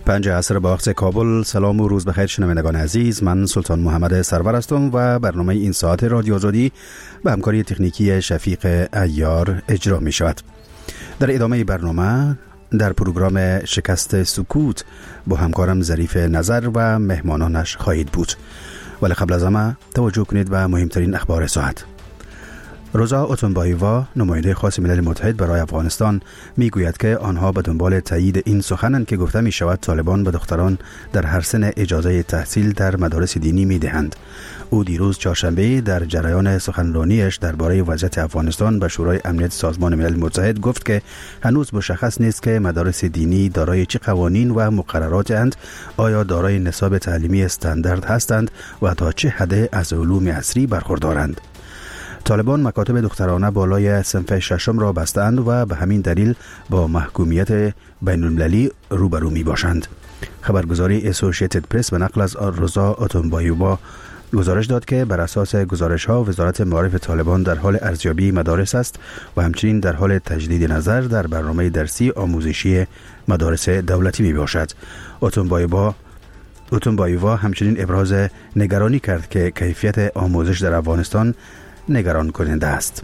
5 عصر با وقت کابل. سلام و روز بخیر شنوندگان عزیز، من سلطان محمد سرور هستم و برنامه این ساعت رادیو آزادی به همکاری تکنیکی شفیق عیار اجرا می شود. در ادامه برنامه در پروگرام شکست سکوت با همکارم ظریف نظر و مهمانانش خواهید بود، ولی قبل از همه توجه کنید به مهمترین اخبار ساعت. روزا اوتونبایووا، نماینده خاص ملل متحد برای افغانستان، میگوید که آنها به دنبال تایید این سخنند که گفته می شود طالبان به دختران در هر سن اجازه تحصیل در مدارس دینی می دهند. او دیروز چهارشنبه در جریان سخنرانیش درباره وضعیت افغانستان به شورای امنیت سازمان ملل متحد گفت که هنوز مشخص نیست که مدارس دینی دارای چه قوانین و مقرراتند، آیا دارای نصاب تعلیمی استاندارد هستند و تا چه حد از علوم عصری برخوردارند. طالبان مکاتب دخترانه بالای صنف ششم را بستند و به همین دلیل با محکومیت بین المللی روبرو می باشند. خبرگزاری اسوسییتد پرس به نقل از روزا اوتونبایووا گزارش داد که بر اساس گزارش ها وزارت معارف طالبان در حال ارزیابی مدارس است و همچنین در حال تجدید نظر در برنامه درسی آموزشی مدارس دولتی می باشد. اوتونبایووا همچنین ابراز نگرانی کرد که کیفیت آموزش در افغانستان نگران کننده است.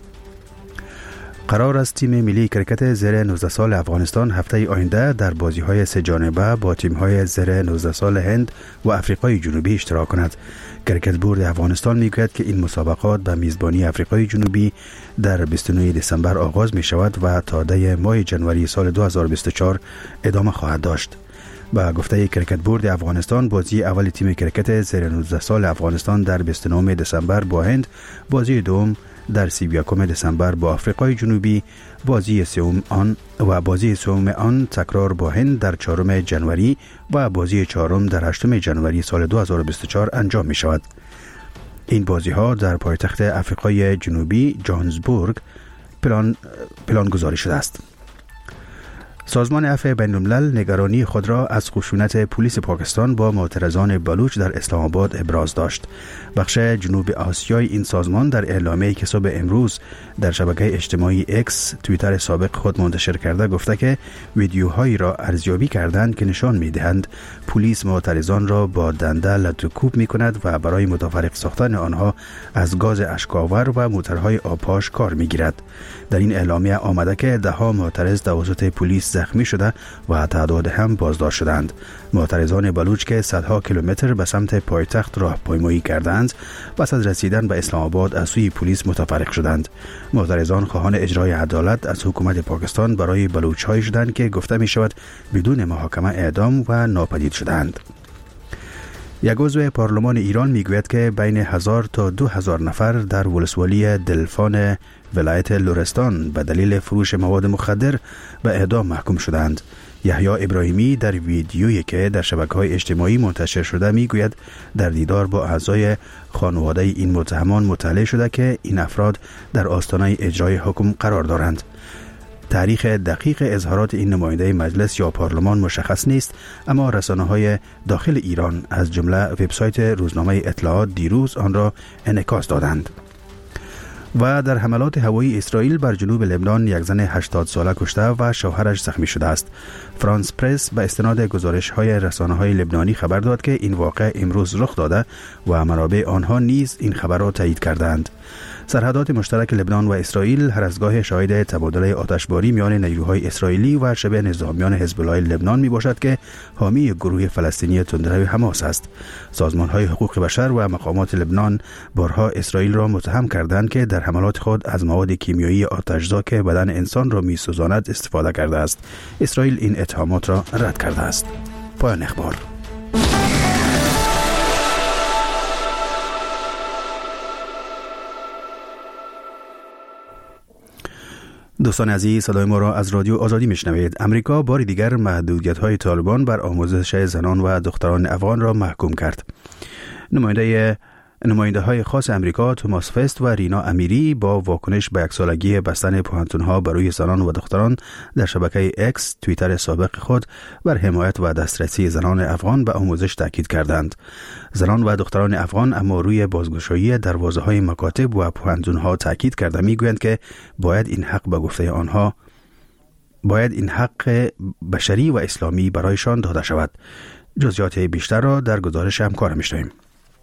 قرار است تیم ملی کرکت زیر 19 سال افغانستان هفته آینده در بازی‌های سه جانبه با تیم‌های زیر 19 سال هند و آفریقای جنوبی اشتراک کند. کرکت بورد افغانستان میگوید که این مسابقات به میزبانی آفریقای جنوبی در 29 دسامبر آغاز می شود و تا دی ماه جنوری سال 2024 ادامه خواهد داشت. با گفته کرکت بورد افغانستان، بازی اول تیم کرکت زیر 19 سال افغانستان در 29 دسامبر با هند، بازی دوم در 31 دسامبر با آفریقای جنوبی، بازی سوم آن تکرار با هند در 4 جنوری و بازی چهارم در 8 جنوری سال 2024 انجام می شود. این بازی ها در پایتخت آفریقای جنوبی جوهانسبورگ پلان گذاری شده است. سازمان عفو بین الملل نگرانی خود را از خشونت پلیس پاکستان با معترضان بلوچ در اسلام آباد ابراز داشت. بخش جنوب آسیای این سازمان در اعلامیه‌ای که صبح امروز در شبکه اجتماعی اکس توییتر سابق خود منتشر کرده گفته که ویدیوهایی را ارزیابی کردند که نشان می‌دهند پلیس معترضان را با دنده لط و کوب می‌کند و برای متفرق ساختن آنها از گاز اشک‌آور و موترهای آبپاش کار می‌گیرد. در این اعلامیه آمده که ده‌ها معترض توسط پلیس زخمی شده و تعداد هم بازداشت شدند. معترضان بلوچ که صدها کیلومتر به سمت پایتخت راهپیمایی کردند، پس از رسیدن به اسلام آباد از سوی پلیس متفرق شدند. معترضان خواهان اجرای عدالت از حکومت پاکستان برای بلوچ‌هایی شدند که گفته می شود بدون محاکمه اعدام و ناپدید شدند. یک عضو پارلمان ایران میگوید که بین 1000 تا 2000 نفر در ولسوالی دلفان ولایت لرستان به دلیل فروش مواد مخدر به اعدام محکوم شدند. یحیی ابراهیمی در ویدیویی که در شبکه‌های اجتماعی منتشر شده میگوید در دیدار با اعضای خانواده این متهمان مطلع شده که این افراد در آستانه اجرای حکم قرار دارند. تاریخ دقیق اظهارات این نماینده مجلس یا پارلمان مشخص نیست، اما رسانه‌های داخل ایران از جمله وبسایت روزنامه اطلاعات دیروز آن را انعکاس دادند. و در حملات هوایی اسرائیل بر جنوب لبنان یک زن 80 ساله کشته و شوهرش زخمی شده است. فرانس پرس به استناد گزارش‌های رسانه‌های لبنانی خبر داد که این واقعه امروز رخ داده و منابع آنها نیز این خبر را تایید کردند. سرحدات مشترک لبنان و اسرائیل هر از گاه شاهد تبادل آتشباری میان نیروهای اسرائیلی و شبه نظامیان حزب الله لبنان می باشد که حامی گروه فلسطینی تندرو حماس است. سازمان‌های حقوق بشر و مقامات لبنان بارها اسرائیل را متهم کردند که در حملات خود از مواد کیمیایی آتشزا که بدن انسان را می‌سوزاند استفاده کرده است. اسرائیل این اتهامات را رد کرده است. پایان اخبار. دوستان عزیز، صدای ما را از رادیو آزادی میشنوید. امریکا بار دیگر محدودیت‌های طالبان بر آموزش زنان و دختران افغان را محکوم کرد. نماینده های خاص امریکا توماس فست و رینا امیری با واکنش به یکسالگی بستن پوهنتون‌ها برای زنان و دختران در شبکه اکس توییتر سابق خود بر حمایت و دسترسی زنان افغان به آموزش تاکید کردند. زنان و دختران افغان اما روی بازگشایی دروازه‌های مکاتب و پوهنتون‌ها تاکید کرده میگویند که باید این حق به گفته آنها باید این حق بشری و اسلامی برایشان داده شود. جزئیات بیشتر را در گزارش همکار می‌شنویم.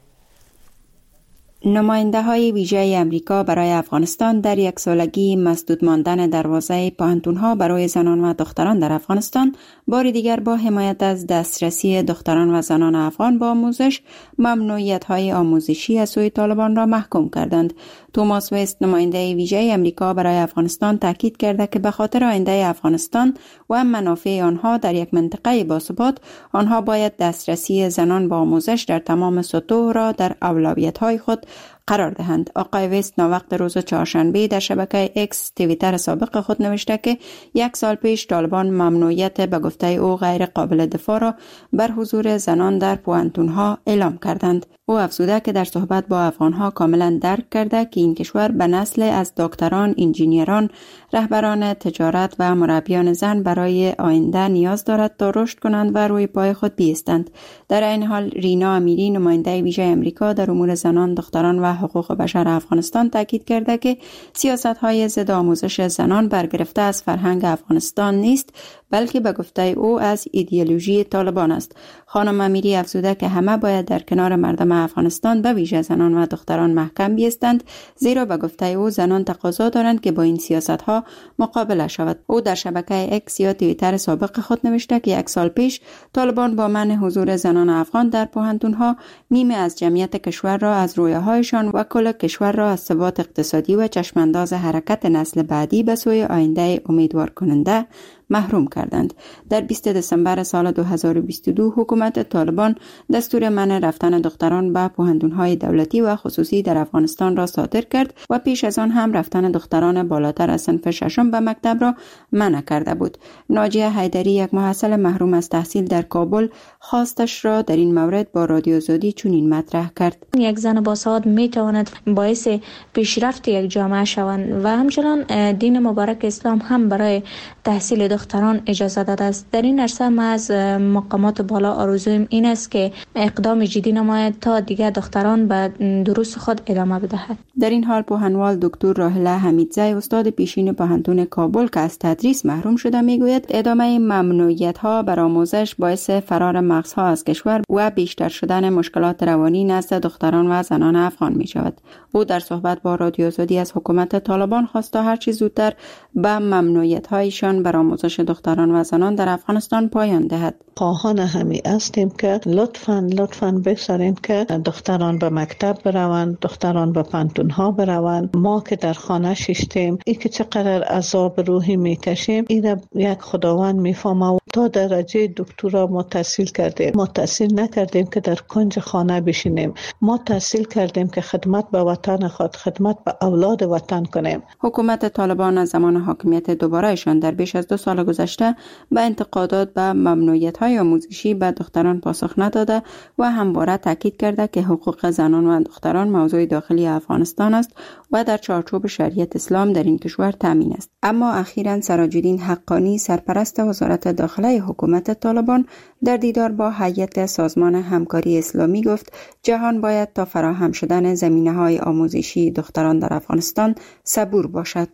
نماینده های ویژه امریکا برای افغانستان در یک سالگی مسدود ماندن دروازه پوهنتون‌ها برای زنان و دختران در افغانستان بار دیگر با حمایت از دسترسی دختران و زنان افغان با آموزش ممنوعیت‌های آموزشی از سوی طالبان را محکوم کردند. توماس وست نماینده ویژه امریکا برای افغانستان تاکید کرده که به خاطر آینده افغانستان و منافع آنها در یک منطقه باثبات آنها باید دسترسی زنان به آموزش در تمام سطوح را در اولویت‌های خود قرار دهند. آقای وست ناوقت روز چهارشنبه در شبکه اکس توییتر سابق خود نوشته که 1 سال پیش طالبان ممنوعیت به گفته او غیر قابل دفاع را بر حضور زنان در پوهنتون‌ها اعلام کردند. او افزوده که در صحبت با افغان‌ها کاملا درک کرده که این کشور به نسل از دکتران، انجینیران، رهبران تجارت و مربیان زن برای آینده نیاز دارد تا رشد کنند و روی پای خود بایستند. در این حال رینا امیری نماینده ویژه امریکا در امور زنان، دختران و حقوق بشر افغانستان تاکید کرده که سیاست‌های ضد آموزش زنان برگرفته از فرهنگ افغانستان نیست، بلکه به گفته او از ایدئولوژی طالبان است. خانم امیری افزوده که همه باید در کنار مردم افغانستان به ویژه زنان و دختران محکم بایستند، زیرا به گفته او زنان تقاضا دارند که با این سیاست‌ها مقابله شود. او در شبکه اکس یا توییتر سابق خود نوشته که 1 سال پیش طالبان با منع حضور زنان افغان در پوهنتون‌ها نیمه از جمعیت کشور را از رویاهایشان و کل کشور را از ثبات اقتصادی و چشمانداز حرکت نسل بعدی به سوی آینده امیدوار کننده محروم کردند. در 20 دسامبر سال 2022 حکومت طالبان دستور منع رفتن دختران به پوهنتون‌های دولتی و خصوصی در افغانستان را صادر کرد و پیش از آن هم رفتن دختران بالاتر از صنف ششم به مکتب را منع کرده بود. ناجیه حیدری، یک محصل محروم از تحصیل در کابل، خواستش را در این مورد با رادیو آزادی چنین مطرح کرد: یک زن باسواد میتواند باعث پیشرفت یک جامعه شوند و همچنان دین مبارک اسلام هم برای تحصیل دختران اجازه داده است. در این عرصه ما از مقامات بالا آرزویم این است که اقدام جدی نماید تا دیگر دختران به دروس خود ادامه بدهد. در این حال پوهنوال دکتر راهله حمیدزی، استاد پیشین پوهنتون کابل که از تدریس محروم شده، میگوید ادامه ممنوعیت‌ها بر آموزش باعث فرار مغزها از کشور و بیشتر شدن مشکلات روانی نزد دختران و زنان افغان می شود. او در صحبت با رادیو آزادی از حکومت طالبان خواست تا هر چه زودتر به ممنوعیت‌هایشان بر آموزش دختران و زنان در افغانستان پایان دهد. خواهان همی هستیم که لطفاً بگذاریم که دختران به مکتب بروند، دختران به پانتون‌ها بروند. ما که در خانه شیشتیم، این که چقدر عذاب روحی میکشیم، این یک خداوند میفهمه. تا درجه دکترا ما تحصیل کردیم، ما تحصیل نکردیم که در کنج خانه بشینیم. ما تحصیل کردیم که خدمت به وطن خود، خدمت به اولاد وطن کنیم. حکومت طالبان از زمان حاکمیت دوبارهشان در بیش از 2 سال گذشته به انتقادات به ممنوعیت‌های آموزشی به دختران پاسخ نداده و همواره تاکید کرده که حقوق زنان و دختران موضوع داخلی افغانستان است و در چارچوب شریعت اسلام در این کشور تامین است. اما اخیراً سراج‌الدین حقانی، سرپرست وزارت داخله حکومت طالبان، در دیدار با هیئت سازمان همکاری اسلامی گفت جهان باید تا فراهم شدن زمینه‌های آموزشی دختران در افغانستان صبور باشد.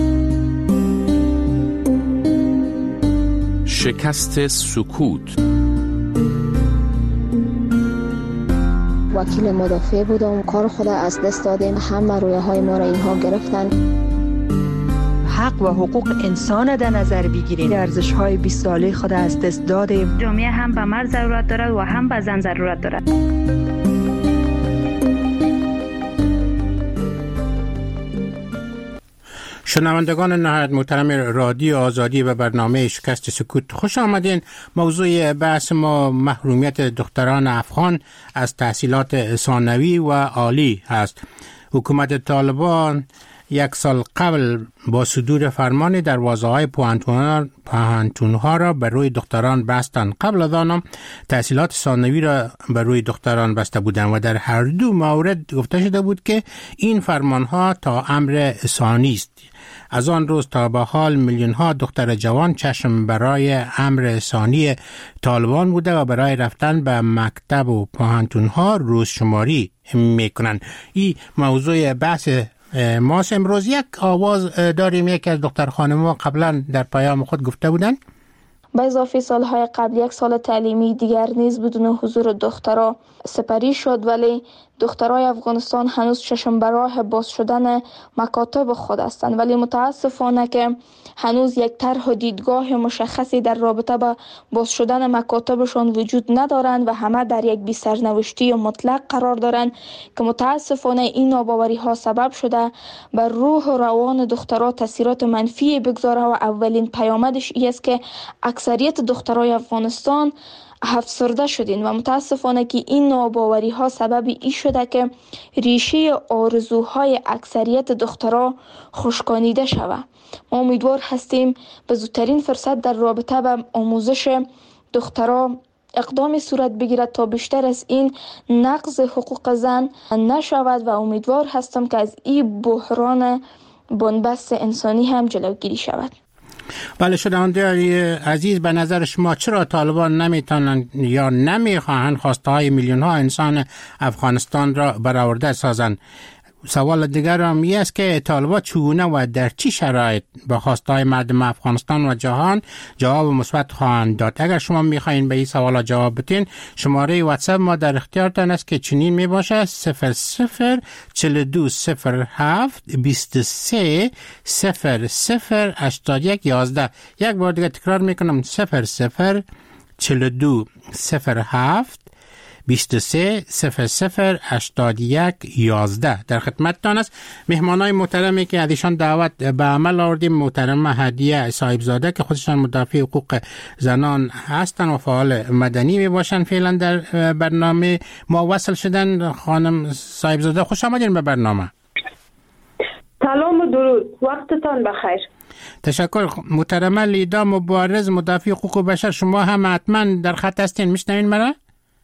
شکست سکوت. وکیل مدافع بودم، کار خود از دست دادیم، همه رویاهای ما را اینها گرفتن. حق و حقوق انسان در نظر بگیریم. ارزش‌های 20 ساله خود از دست دادیم. جامعه هم به مرد ضرورت دارد و هم به زن ضرورت دارد. شنوندگان نهایت محترم رادیو آزادی و برنامه شکست سکوت، خوش آمدین. موضوع بحث ما محرومیت دختران افغان از تحصیلات ثانوی و عالی است. حکومت طالبان 1 سال قبل با صدور فرمان دروازه‌های پوهنتون‌ها را بر روی دختران بستند. قبل از آن تحصیلات ثانوی را بر روی دختران بسته بودند و در هر دو مورد گفته شده بود که این فرمان‌ها تا امر ثانی است. از آن روز تا به حال میلیون‌ها دختر جوان چشم برای امر ثانی طالبان بوده و برای رفتن به مکتب و پوهنتون‌ها روز شماری می‌کنند. این موضوع بحث ما امروز یک آواز داریم. یکی از دختر خانم‌ها قبلا در پیام خود گفته بودند به اضافه سالهای قبل یک سال تعلیمی دیگر نیز بدون حضور دخترها سپری شد، ولی دخترای افغانستان هنوز چشم به راه باز شدن مکاتب خود هستند، ولی متاسفانه که هنوز یک طرح و دیدگاه مشخصی در رابطه با باز شدن مکاتبشان وجود ندارند و همه در یک بی سرنوشتی مطلق قرار دارند که متاسفانه این ناباوری ها سبب شده بر روح و روان دخترها تاثیرات منفی بگذاره و اولین پیامدش این است که اکثریت دخترای افغانستان افسرده شدین و متاسفانه که این ناباوری ها سبب ای شده که ریشه آرزوهای اکثریت دخترها خشکانیده شود. ما امیدوار هستیم به زودترین فرصت در رابطه با آموزش دخترها اقدامی صورت بگیرد تا بیشتر از این نقض حقوق زن نشود و امیدوار هستم که از این بحران بنبست انسانی هم جلوگیری شود. بله شنوندگان عزیز، به نظر شما چرا طالبان نمیتونن یا نمیخواهند خواسته های میلیون ها انسان افغانستان را برآورده سازند؟ سوال دیگر هم این است که طالبان چگونه و در چی شرایط به خواسته های مردم افغانستان و جهان جواب مثبت خواهند داد؟ اگر شما میخواین به این سوالا جواب بدین، شماره واتساپ ما در اختیارتان است که چنین میباشه: 00420723008111. یک بار دیگه تکرار میکنم: 004207 23008111. در خدمتتان است. مهمانای محترمی که ازشان دعوت به عمل آوردیم: محترم هدیه صاحبزاده که خودشان مدافع حقوق زنان هستند و فعال مدنی می باشند، فعلا در برنامه ما وصل شدن. خانم صاحبزاده خوش آمدین به برنامه. سلام و درود، وقتتان بخیر. تشکر. محترمه لیدا مبارز مدافع حقوق بشر، شما هم حتما در خط هستین، میشنوین مرا؟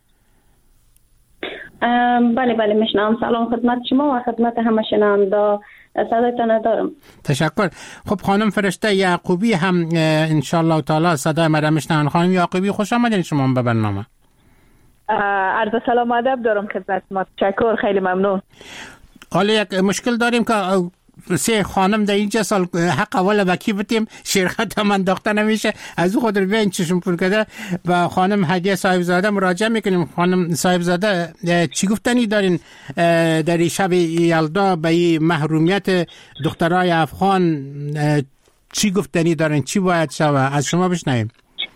بله میشنم. سلام خدمت شما و خدمت همه شنونده، صدایتان دارم. تشکر. خب خانم فرشته یعقوبی هم انشالله تعالی صدای مرا میشنون. خانم یعقوبی خوش آمدین شما به برنامه. عرض سلام و ادب دارم خدمت شما. تشکر، خیلی ممنون. حالا یک مشکل داریم که سه خانم در اینجا سال حق اول وکی بتیم، شرکت هم انداخته نمیشه، از او خود رو بیاین چشم پر کرده و خانم هدیه صاحبزاده مراجعه میکنیم. خانم صاحبزاده چی گفتنی دارین در این شب یلدا به این محرومیت دخترای افغان؟ چی گفتنی دارین؟ چی باید شود؟ از شما بشنویم.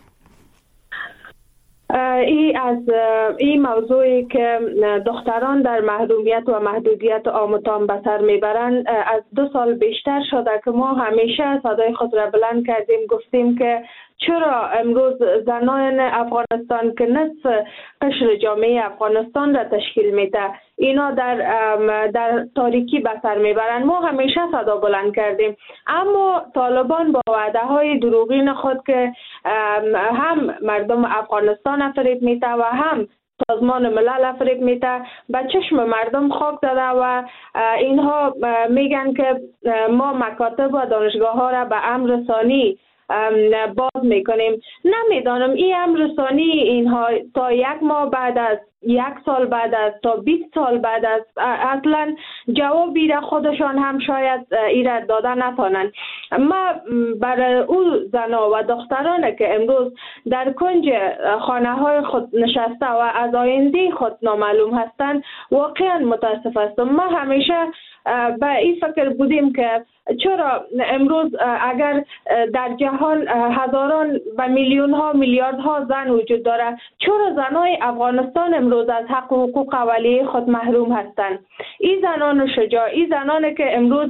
این موضوعی که دختران در محرومیت و محدودیت آموزان به سر میبرند از 2 سال بیشتر شده که ما همیشه صدای خود را بلند کردیم، گفتیم که چرا امروز زنان افغانستان که نصف قشر جامعه افغانستان را تشکیل میده اینا در تاریکی به سر میبرند. ما همیشه صدا بلند کردیم، اما طالبان با وعده های دروغین خود که هم مردم افغانستان فریب میده و هم سازمان ملل فریب میده به چشم مردم خاک زده و اینها میگن که ما مکاتب و دانشگاه ها را به امر ثانی باز میکنیم. نمیدانم این امر ثانی اینها تا 1 ماه بعد از 1 سال بعد از تا 20 سال بعد از اصلا جوابی را خودشان هم شاید ایراد داده نتانند. ما برای او زنا و دختران که امروز در کنج خانه های خود نشسته و از آینده خود نامعلوم هستند واقعا متاسف هستم. ما همیشه به این فکر بودیم که چرا امروز اگر در جهان هزاران و میلیون ها میلیاردها زن وجود داره، چرا زنای افغانستان امروز از حق و حقوق اولیه خود محروم هستند؟ این زنان شجاع، این زنانی که امروز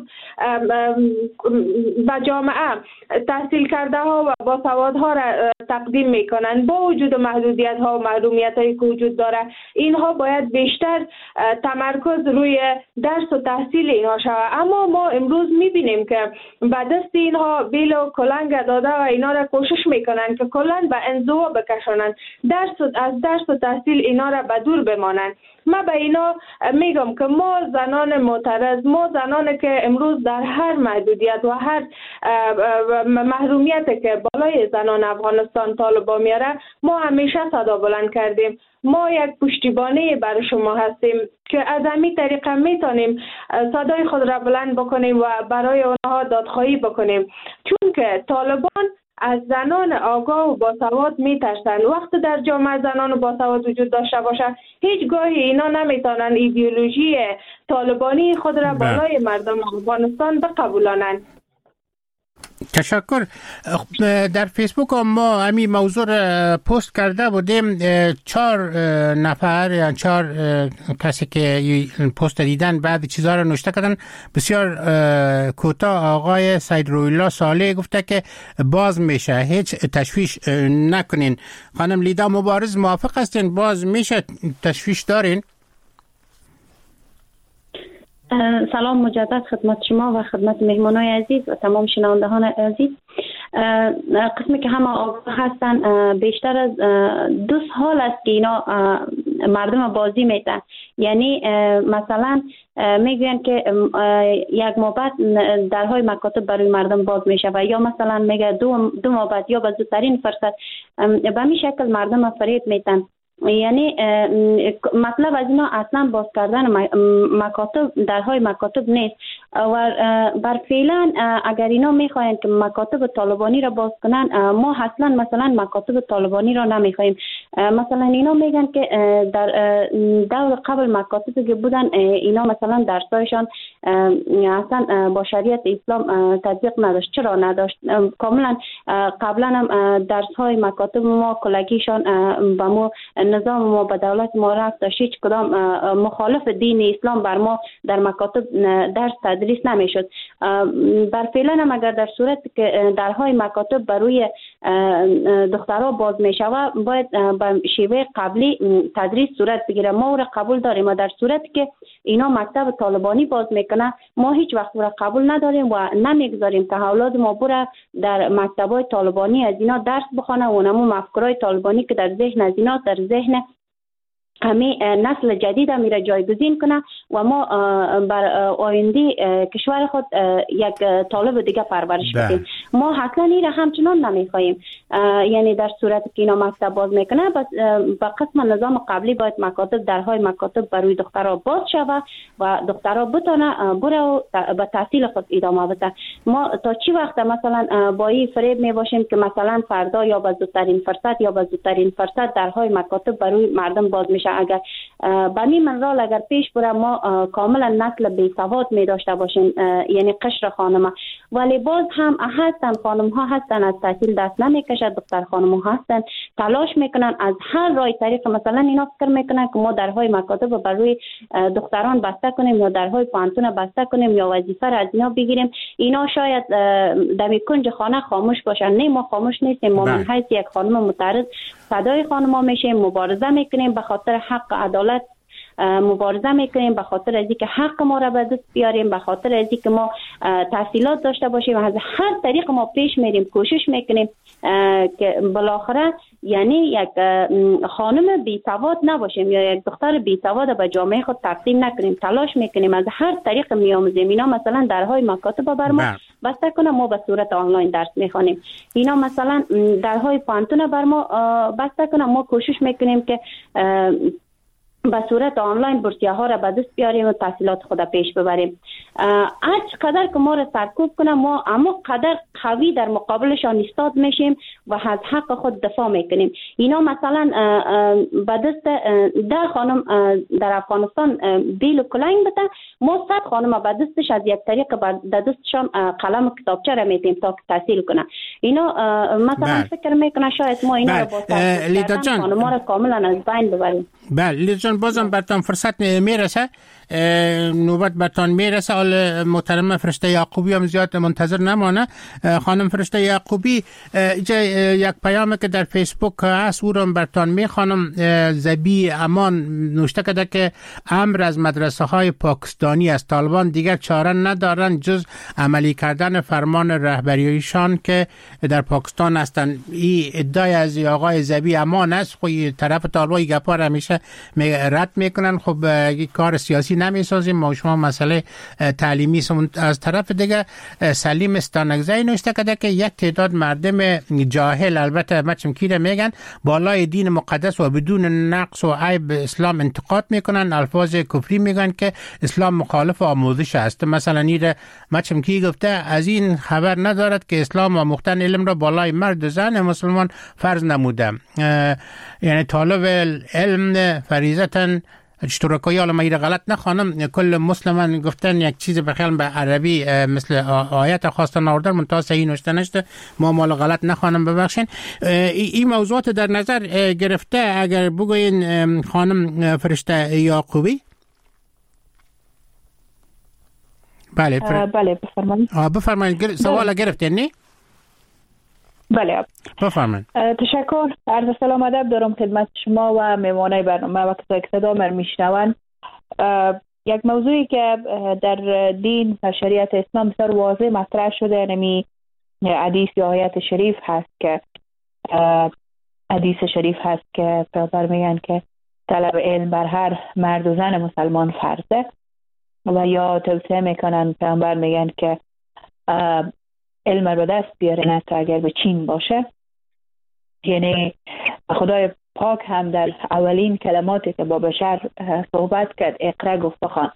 به جامعه تحصیل کرده ها و باسوادها را تقدیم میکنند با وجود محدودیت ها و محرومیت هایی که وجود داره، اینها باید بیشتر تمرکز روی درس و تحصیل اینها شود. اما ما امروز میبینیم که به دست اینها بیل و کلنگ داده و اینا را کوشش میکنن که کلن به انزوا بکشانند، از درس و تحصیل اینا را به دور بمانند. ما به اینا میگم که ما زنان معترض، ما زنان که امروز در هر محدودیت و هر محرومیت که بالای زنان افغانستان طالبان میاره ما همیشه صدا بلند کردیم. ما یک پشتیبانی برای شما هستیم که از همین طریقه میتونیم صدای خود را بلند بکنیم و برای آنها دادخواهی بکنیم، چون که طالبان از زنان آگاه و باسواد میترسن. وقتی در جامعه زنان باسواد وجود داشته باشه هیچگاهی اینا نمیتونن ایدئولوژی طالبانی خود را بالای مردم افغانستان بقبولانند. تشکر. در فیسبوک ما همین موضوع پست کرده بودیم. 4 نفر یعنی 4 کسی که پست دیدن بعد چیزها رو نوشته کردن. بسیار کوتاه آقای سید رویالله صالح گفته که باز میشه، هیچ تشویش نکنین. خانم لیدا مبارز موافق هستین باز میشه، تشویش دارین؟ سلام مجدد خدمت شما و خدمت مهمانای عزیز و تمام شنوندگان عزیز. قسمی که همه آگاه هستن بیشتر از 2 سال است که اینا مردم بازی میتن. یعنی مثلا میگوین که یک ماه بعد درهای مکاتب برای مردم باز میشه و یا مثلا میگه 2 ماه بعد یا به زودترین فرصت. به همین شکل مردم فریب میتن. یعنی مطلب از اینا اصلا باز کردن مکاتب درهای مکاتب نیست و بر فعلا اگر اینا میخواین که مکاتب طالبانی را باز کنن ما اصلا مثلا مکاتب طالبانی را نمیخوایم. مثلا اینا میگن که در دور قبل مکاتبی که بودن اینا مثلا درسایشان اصلا با شریعت اسلام تطبیق نداشت. چرا نداشت؟ کاملا قبلا هم درس های مکاتب ما کلگیشان با ما نظام ما به دولت ما رفت داشت. هیچ کدام مخالف دین اسلام بر ما در مکاتب درس تدریس نمیشد. بر فعلا هم اگر در صورت که درهای مکاتب برای دخترها باز میشه و باید به شیوه قبلی تدریس صورت بگیره. ما او را قبول داریم و در صورت که اینا مکتب طالبانی باز میکنه ما هیچ وقت او را قبول نداریم و نمیگذاریم که اولاد ما بره در مکتبای طالبانی از اینا درس بخونه و نمو مفکرهای طالبانی که در ذهن از اینا در ذهن همه نسل جدید هم میره جایگزین کنه و ما بر آینده کشور خود یک طالب دیگه پرورش بدیم. ما اصلا این را همچنان نمیخواهیم. یعنی در صورت که اینا مکتب باز میکنه بس با قسم نظام قبلی باید مکاتب درهای مکاتب برای دخترها باز شود و دخترها بتونه بره و به تحصیل خود ادامه بده. ما تا چی وقت مثلا با این فریب میباشیم که مثلا فردا یا به زودترین فرصت یا به زودترین فرصت درهای مکاتب برای مردم باز میشه. اگر بنی منرال اگر پیش بره ما کاملا نسل بی سواد می داشته باشیم، یعنی قشر خانم، ولی باز هم هستن خانم ها هستن از تحصیل دست نمیکشد. دختر خانم ها هستن تلاش میکنن از هر راه طریق. مثلا اینا فکر میکنن که ما درهای مکاتب برای دختران بسته کنیم یا درهای پانتون بسته کنیم یا وظیفه را از اینا بگیریم. اینا شاید در کنج خانه خاموش باشن. نه، ما خاموش نیستیم. ما من حیث یک خانم متعرض صدای خانم ها میشیم، مبارزه میکنیم، به خاطر حق عدالت مبارزه میکنیم، به خاطر از اینکه حق ما را به دست بیاریم، به خاطر از اینکه ما تحصیلات داشته باشیم. از هر طریق ما پیش میریم، کوشش میکنیم که بالاخره یعنی یک خانم بی سواد نباشیم یا یک دختر بی سواد به جامعه خود تقدیم نکنیم. تلاش میکنیم از هر طریق میآموزیم. اینا مثلا درهای مکاتب بر ما بسته کنه، ما به صورت آنلاین درس میخوانیم. اینا مثلا درهای پانتون بر ما بسته کنه، ما کوشش میکنیم که به صورت آنلاین بورسیه ها را به دست بیاریم و تحصیلات خود پیش ببریم. هر قدر که ما را سرکوب کنه ما اما قدر قوی در مقابلشان ایستاد میشیم و از حق خود دفاع میکنیم. اینا مثلا به دست 10 خانم در افغانستان بیل و کلنگ بده، ما 100 خانم به دستش از یک طریق به دستشان قلم و کتابچه را میتیم تا تحصیل کنه. اینا مثلا فکر میکنه شاید ما اینا را با خانم را کاملا از بین ببریم. بله لیدا جان، بازم برتان فرصت میرسه، نوبت برتان میرسه. حال محترم فرشته یعقوبی هم زیاد منتظر نمانه. خانم فرشته یعقوبی، یک پیامی که در فیسبوک هست او رو برتان میخوانم. زبی امان نوشته کرده که امر از مدرسه های پاکستانی از طالبان دیگر چاره ندارن جز عملی کردن فرمان رهبریشان که در پاکستان هستن. این ادعای از آقای زبی امان است، خب طرف طالبای گپا را همیشه رد میکنن. خب کار سیاسی نمیسازیم ما شما مسئله تعلیمی از طرف دیگه سلیم استانگزی نوشته کرده که یک تعداد مردم جاهل، البته مچم کیره میگن، بالای دین مقدس و بدون نقص و عیب اسلام انتقاد میکنن، الفاظ کفری میگن که اسلام مخالف آموزش است. مثلا نیره مچم کی گفته از این خبر ندارد که اسلام آموختن علم را بالای مرد و زن مسلمان فرض نموده. یعنی طالب علم فریضتاً اشتراکی، حالا من غلط نخوانم، کل مسلمان گفتن یک چیز بخیال به عربی مثل آیت خواستن آوردن منتها صحیح نوشته نشده، ما مال غلط نخوانم ببخشین. این موضوعات در نظر گرفته اگر بگوین خانم فرشته یعقوبی. بله بفرمایید سوال گرفتین نی؟ بله بفرمایید. تشکر. عرض سلام ادب دارم خدمت شما و مهمانای برنامه و کسایی که صدا من میشنون. یک موضوعی که در دین و شریعت اسلام بسیار واضح مطرح شده، نمی حدیث یا آیت شریف هست که پیامبر میگن که طلب علم بر هر مرد و زن مسلمان فرضه، و یا توصیه میکنن پیامبر میگن که علم رو دست بیارین حتی اگر به چین باشه. یعنی خدای پاک هم در اولین کلماتی که با بشر صحبت کرد اقرا گفت بخوان.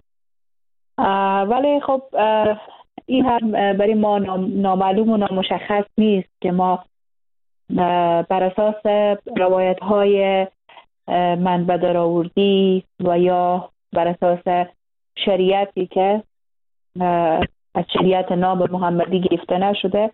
ولی خب این هم برای ما نامعلوم و نامشخص نیست که ما بر اساس روایت های منبع درآوردی و یا بر اساس شریعتی که از شریعت ناب محمدی گرفته نشده،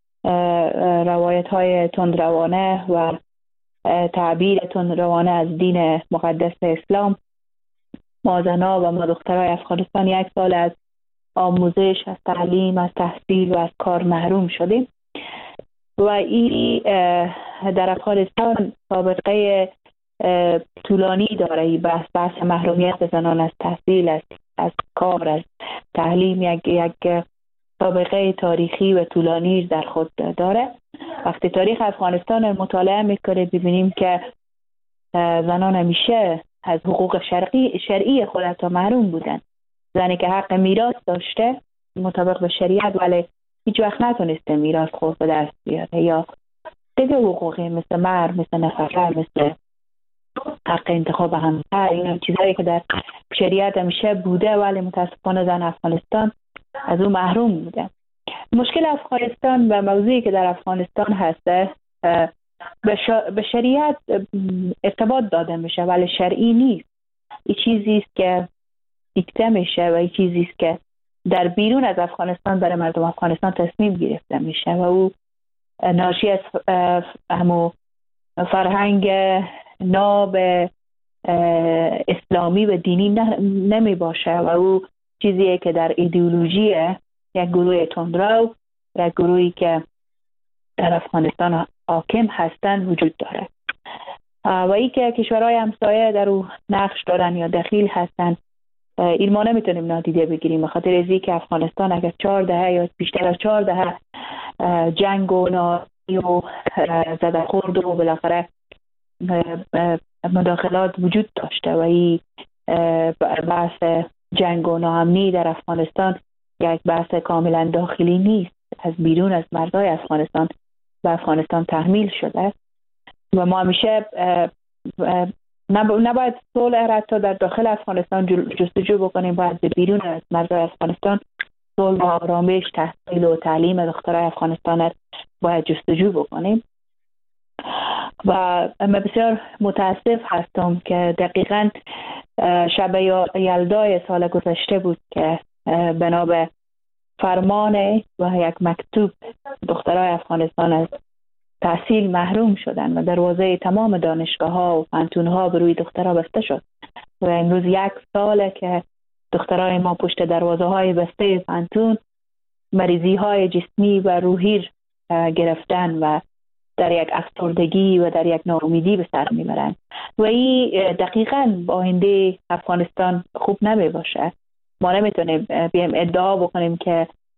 روایت های تندروانه و تعبیر تندروانه از دین مقدس اسلام، ما زنها و ما دخترای افغانستان 1 سال از آموزش، از تعلیم، از تحصیل و از کار محروم شدیم و این در افغانستان سابقه طولانی داره. این بحث محرومیت زنان از تحصیل، از کار، از تعلیم یک سابقه تاریخی و طولانی در خود داره. وقتی تاریخ افغانستان مطالعه میکنه ببینیم که زنان همیشه از حقوق شرعی خودت محروم بودن. زنی که حق میراث داشته مطابق به شریعت ولی هیچ وقت نتونسته میراث خود به دست بیاره، یا دیگه حقوقی مثل مهر، مثل نفقه، مثل حق انتخاب همسر، این چیزایی که در شریعت همیشه بوده ولی متاسفانه زن افغانستان از اون محروم بوده. مشکل افغانستان و موضوعی که در افغانستان هسته به شریعت ارتباط داده میشه ولی شرعی نیست. این چیزی است که دیکته میشه و این چیزی است که در بیرون از افغانستان برای مردم افغانستان تصمیم گرفته میشه و او ناشی از همو فرهنگ ناب اسلامی و دینی نمی باشه و او چیزیه که در ایدئولوژی یک گروه تندرو، یک گروهی که در افغانستان حاکم هستن وجود داره و ای که کشورهای همسایه در او نقش دارن یا دخیل هستن. این ما نمیتونیم نادیده بگیریم، بخاطر از اینکه افغانستان اگر 4 دهه یا بیشتر از 4 دهه جنگ و ناامنی و زدخورد و بالاخره مداخلات وجود داشته و این بحث جنگ و ناامنی در افغانستان یک بحث کاملا داخلی نیست، از بیرون از مرزهای افغانستان به افغانستان تحمیل شده و ما همیشه نباید صلح را تا در داخل افغانستان جستجو بکنیم، باید به بیرون از مرزهای افغانستان صلح و آرامش، تحصیل و تعلیم دخترای افغانستان باید جستجو بکنیم. و من بسیار متاسف هستم که دقیقاً شب یلدای سال گذشته بود که بنا به فرمان و یک مکتوب دخترای افغانستان از تحصیل محروم شدن و دروازه تمام دانشگاه ها و پانتون ها به روی دخترها بسته شد و امروز 1 ساله که دخترای ما پشت دروازه های بسته پانتون مریضی های جسمی و روحی گرفتن و در یک افسردگی و در یک ناامیدی به سر میبرن و این دقیقاً با آینده افغانستان خوب نمی باشه. ما نمیتونیم بیایم ادعا بکنیم که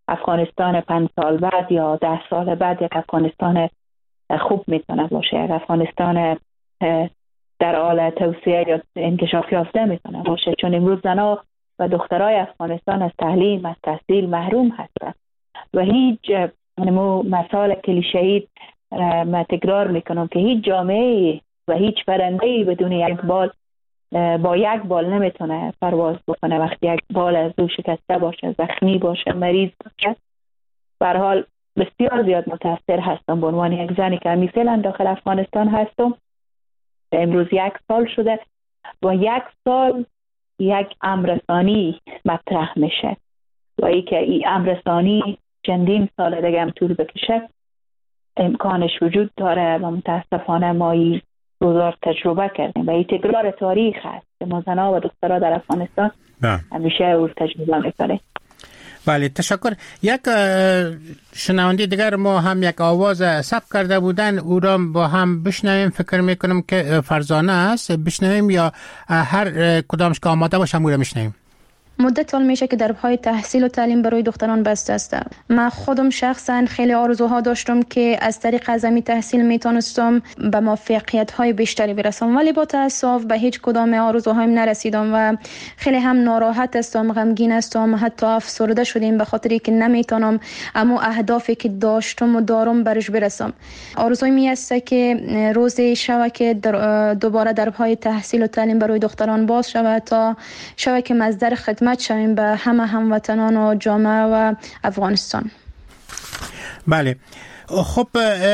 افغانستان 5 سال بعد یا 10 سال بعد یک افغانستان خوب میتونه باشه، یک افغانستان در حال توسعه یا انکشاف یافته میتونه باشه. چون امروز زنها و دخترای افغانستان از تعلیم، از تحصیل محروم هستند و هیچ مثال کلیشه‌ای ما تکرار میکنم که هیچ جامعه و هیچ پرنده‌ای بدون یک بال با یک بال نمیتونه پرواز بکنه. وقتی یک بال از او شکسته باشه، زخمی باشه، مریض باشه، به هر حال بسیار زیاد متاثر هستم به عنوان یک زنی که همی فعلا داخل افغانستان هستم. امروز 1 سال شده و 1 سال یک امرسانی مطرح میشه و ای که این امرسانی چندین سال دیگه هم طول بکشه امکانش وجود داره و متاسفانه ما این روزار تجربه کردیم و این تکرار تاریخ هست که ما زنها و دخترها در افغانستان همیشه او تجربه میکنیم. بله، تشکر. یک شنونده دیگر ما هم یک آواز ثبت کرده بودن، او را با هم بشنویم. فکر میکنم که فرزانه است، بشنویم یا هر کدامش که آماده باشه او را میشنویم. مدت سال میشه که دربهای تحصیل و تعلیم برای دختران بسته است. من خودم شخصا خیلی آرزوها داشتم که از طریق ازمی تحصیل میتونستم به موفقیت‌های بیشتری برسم، ولی با تأسف به هیچ کدام آرزوهایم نرسیدم و خیلی هم ناراحت هستم، غمگین هستم، حتی افسرده شدم به خاطری که نمیتونم اما اهدافی که داشتم و دارم برش برسم. آرزوی می است که روزی شوه که دوباره دربهای تحصیل و تعلیم برای دختران باز شود تا شوه که مصدر خدمت شویم به همه هموطنان و جامعه و افغانستان. بله، خب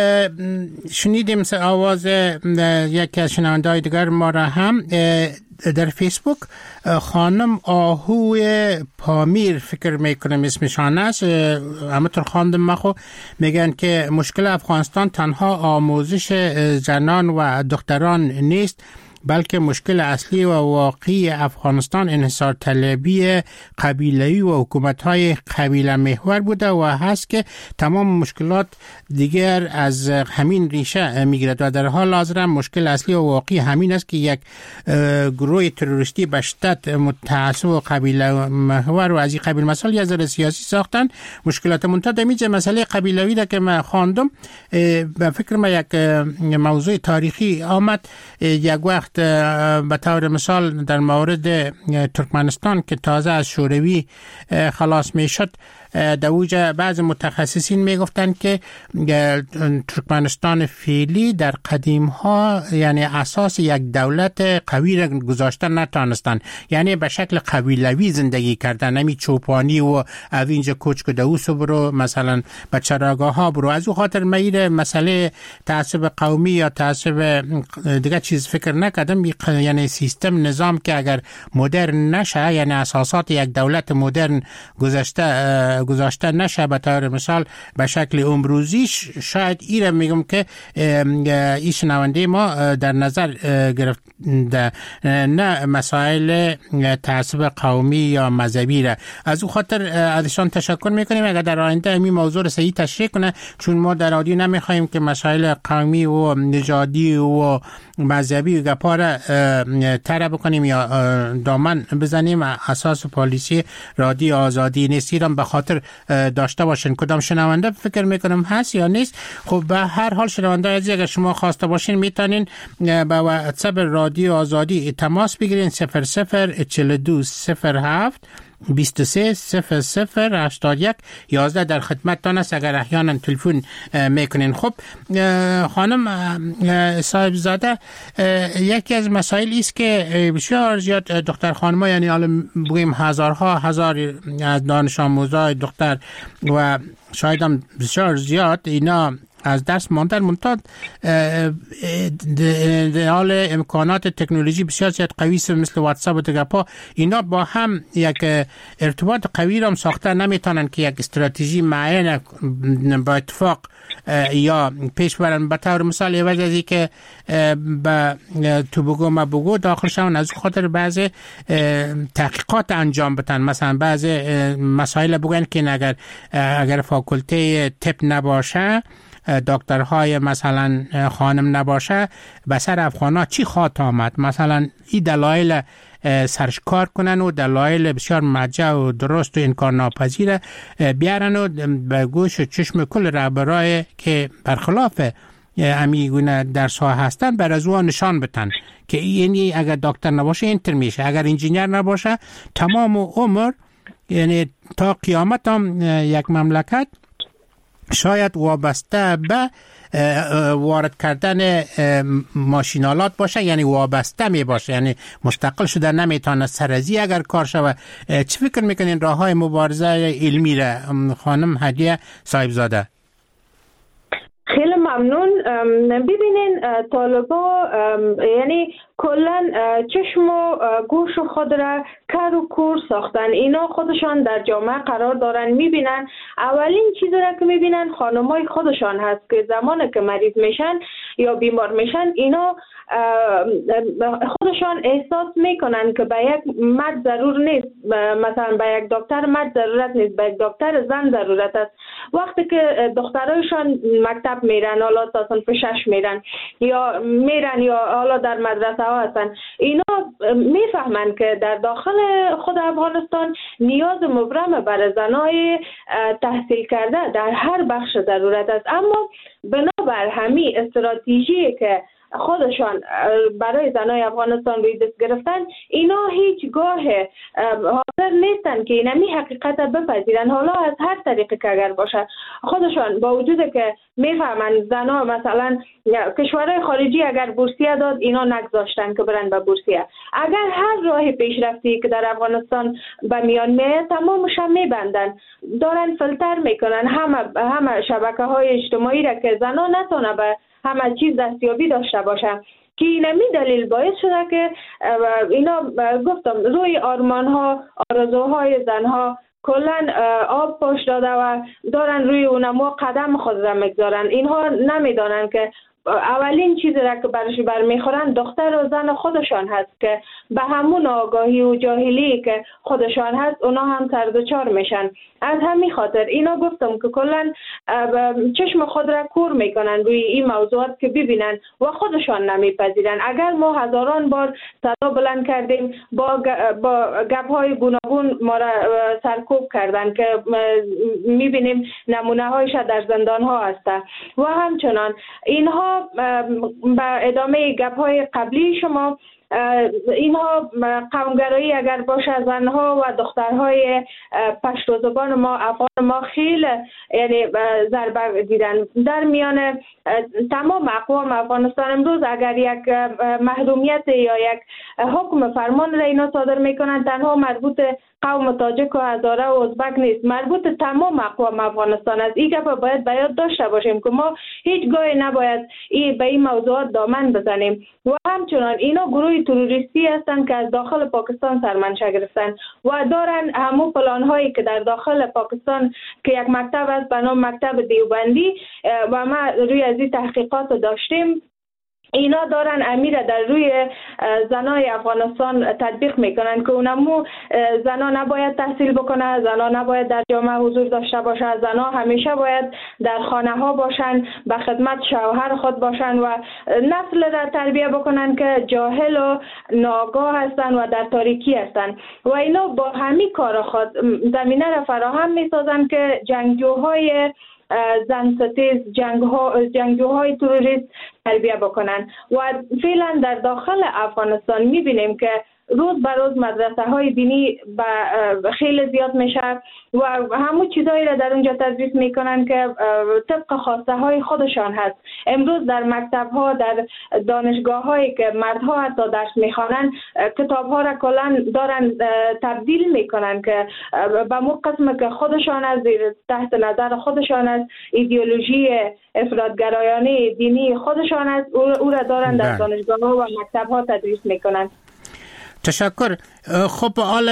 شنیدیم آواز یکی از شنونده‌های دیگر ما را هم در فیسبوک. خانم آهوی پامیر فکر میکنم اسمشان است، همونطور خواندم ما خو میگن که مشکل افغانستان تنها آموزش زنان و دختران نیست، بلکه مشکل اصلی و واقعی افغانستان انحصار طلبی قبیله‌ای و حکومت‌های قبیله محور بوده و هست که تمام مشکلات دیگر از همین ریشه میگیرد و در حال حاضر مشکل اصلی و واقعی همین است که یک گروه تروریستی به شدت متعصب و قبیله محور و از این قبیل مسائل یه ذره سیاسی ساختن. مشکلات منتها میجه مسئله قبیله‌ای ده که من خواندم، به فکر من یک موضوع تاریخی آمد. یک وقت به طور مثال در مورد ترکمنستان که تازه از شوروی خلاص می شد، در اوجه بعض متخصصین می گفتن که ترکمنستان فعلی در قدیم ها یعنی اساس یک دولت قوی را گذاشته نتانستن، یعنی به شکل قبیلوی زندگی کردن، نمی چوپانی و از اینجا کوچ که دوسو برو مثلا به چراگاه ها برو. از او خاطر میره مسئله تعصب قومی یا تعصب دیگه چیز فکر نکردم، یعنی سیستم نظام که اگر مدرن نشه، یعنی اساسات یک دولت مدرن گذاشته نشه به طور مثال به شکل امروزی، شاید ایره میگم که این شنونده ما در نظر گرفت نه مسائل تعصب قومی یا مذهبی را. از او خاطر ازشان تشکر میکنیم اگر در آینده این موضوع را صحیح تشریح کنه، چون ما در رادیو نمیخوایم که مسائل قومی و نژادی و مذهبی و گپا را طرح بکنیم یا دامن بزنیم. اساس پالیسی رادیو آزادی نیست، ایران به خاطر داشته باشین. کدام شنونده فکر میکنم هست یا نیست؟ خب به هر حال شنونده عزیز اگر شما خواسته باشین میتونین با واتساپ رادیو آزادی تماس بگیرین 004207 230081 11 در خدمتتان است اگر احیانا تلفن میکنین. خب خانم صاحب زاده، یکی از مسائل است که بسیار زیاد دختر خانم‌ها، یعنی حالا بگیم هزار دانش آموزای دختر و شاید هم بسیار زیاد اینا از دست ماندن، منتها حال امکانات تکنولوژی بسیار زیاد قوی است مثل واتساپ و دیگه، اینا با هم یک ارتباط قوی را ساخته نمیتونن که یک استراتژی معین با اتفاق یا پیش برن. به طور مثال عوض از که به تو بگو ما بگو داخل شون، از خاطر بعضی تحقیقات انجام بدن، مثلا بعضی مسائل بگن که اگر فاکولته طب نباشه، دکترهای مثلا خانم نباشه، به سر افغانا چی خواهد آمد. مثلا این دلایل سرشکار کنن و دلایل بسیار مرجع و درست و انکار ناپذیر بیارن و به گوش و چشم کل رهبرای که برخلاف امیگونه درس ها هستن بر از او نشان بتن که یعنی اگر دکتر نباشه اینتر میشه، اگر انجینیر نباشه تمام عمر، یعنی تا قیامت هم یک مملکت شاید وابسته به وارد کردن ماشینالات باشه، یعنی وابسته می باشه، یعنی مستقل شده نمیتونه سرزی اگر کار شوه. چی فکر میکنین راه های مبارزه علمی را خانم هدیه صاحبزاده؟ خیلی ممنون. ببینین طالبا یعنی کلن چشم و گوش خود را کر و کور ساختن. اینا خودشان در جامعه قرار دارن، میبینن اولین چیزی را که میبینن خانمای خودشان هست که زمانی که مریض میشن یا بیمار میشن اینا خودشان احساس میکنن که به یک مرد ضرور نیست، مثلا به یک دکتر مرد ضرورت نیست، به یک دکتر زن ضرورت است. وقتی که دخترایشان مکتب میرن، حالا تا صنف 6 میرن یا حالا در مدرسه ها هستن، اینا میفهمن که در داخل خود افغانستان نیاز مبرم برای زنای تحصیل کرده در هر بخش ضرورت است. اما بنابر همین استراتژی که خودشان برای زنای افغانستان روی دست گرفتن، اینا هیچگاه حاضر نیستن که اینمی حقیقت بپذیرن، حالا از هر طریقی که اگر باشه. خودشان با وجود که میفهمن زنا مثلا کشورهای خارجی اگر بورسیه داد، اینا نگذاشتن که برن به بورسیه. اگر هر راه پیشرفتی که در افغانستان به میان میاد تمامش میبندن، دارن فیلتر میکنن همه شبکه های اجتماعی را که زنا نتونه به همه چیز دستیابی داشته باشه. که اینمی دلیل باعث شده که اینا گفتم روی آرمان ها، آرزوهای زنها کلن آب پاش داده و دارن روی اونمو قدم خود را میگذارن. اینها نمیدانن که اولین چیزی را که برش برمیخورن دختر و زن خودشان هست که به همون آگاهی و جاهلی که خودشان هست اونا هم سردچار میشن. از همین خاطر اینا گفتم که کلن چشم خود را کور میکنن روی این موضوعات که ببینن و خودشان نمیپذیرن. اگر ما هزاران بار صدا بلند کردیم، با گپ های گوناگون ما را سرکوب کردن که میبینیم نمونه هایش در زندان ها هست و همچنان اینها به ادامه گپ های قبلی شما اینها قومگرایی اگر باشه زنها و دخترهای پشتو زبان ما افغان ما خیلی یعنی ضربه دیدن در میان تمام اقوام افغانستان. امروز اگر یک محرومیت یا یک حکم فرمان را اینا صادر میکنن، تنها مربوط قوم تاجک و هزاره و ازبک نیست، مربوط تمام اقوام افغانستان است. این گپ باید به یاد داشته باشیم که ما هیچ گاهی نباید به این موضوعات دامن بزنیم. و همچنان اینا گروه تروریستی هستند که از داخل پاکستان سرمنشه گرفتن و دارن همون پلان هایی که در داخل پاکستان که یک مکتب است به نام مکتب دیوبندی و ما روی از این تحقیقات داشتیم، اینا دارن امیر در روی زنای افغانستان تطبیق میکنن که اونمو زنا نباید تحصیل بکنه، زنا نباید در جامعه حضور داشته باشه، زنا همیشه باید در خانه ها باشن، به خدمت شوهر خود باشن و نسل را تربیه بکنن که جاهل و ناآگاه هستن و در تاریکی هستن. و اینا با همین کار خود زمینه را فراهم میسازن که جنگجوهای زن ستیز، جنگجوهای تروریست تربیه بکنن. و فعلا در داخل افغانستان میبینیم که روز به روز مدرسه های دینی خیلی زیاد میشه و همون چیزایی را در اونجا تدریس میکنن که طبق خواسته های خودشان هست. امروز در مکتب ها، در دانشگاه هایی که مردها حتی درس میخوانن، کتاب ها را کلا دارن تبدیل میکنن که به مو قسم که خودشان از تحت نظر خودشان از ایدئولوژی افراطگرایانه دینی خودشان است او را دارن در دانشگاه ها و مکتب ها تدریس میکنن. تشکر. خب حالا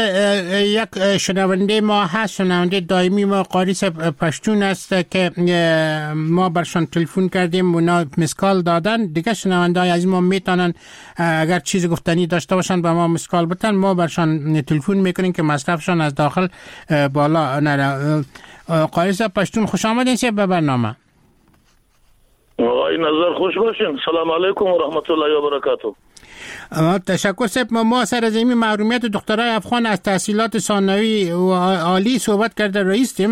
یک شنونده ما هست، شنونده دائمی ما قاریس پشتون است که ما برشان تلفن کردیم، اونا مسکال دادن. دیگه شنونده های از ما میتونن اگر چیز گفتنی داشته باشن با ما مسکال بتن، ما برشان تلفن میکنیم که مصرفشان از داخل بالا نره. قاریس پشتون خوش آمدین به برنامه. آقای نظر خوش باشین. سلام علیکم و رحمت الله و برکاته. تشکر صاحب. ما سر از این محرومیت دخترای افغان از تحصیلات ثانوی و عالی صحبت کرده رئیسیم.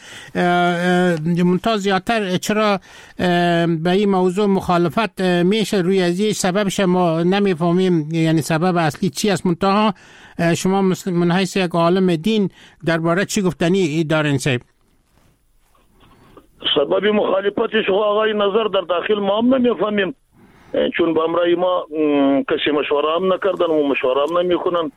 منتها زیادتر چرا به این موضوع مخالفت میشه روی ازی سببش ما نمیفهمیم، یعنی سبب اصلی چی است. منتها شما من حیث یک عالم دین درباره چی گفتنی دارین صاحب؟ سبب مخالفتش آقای نظر در داخل ما هم نمیفهمیم، چون با امرای ما کسی مشوره هم نکردن و مشوره هم نمیکنن.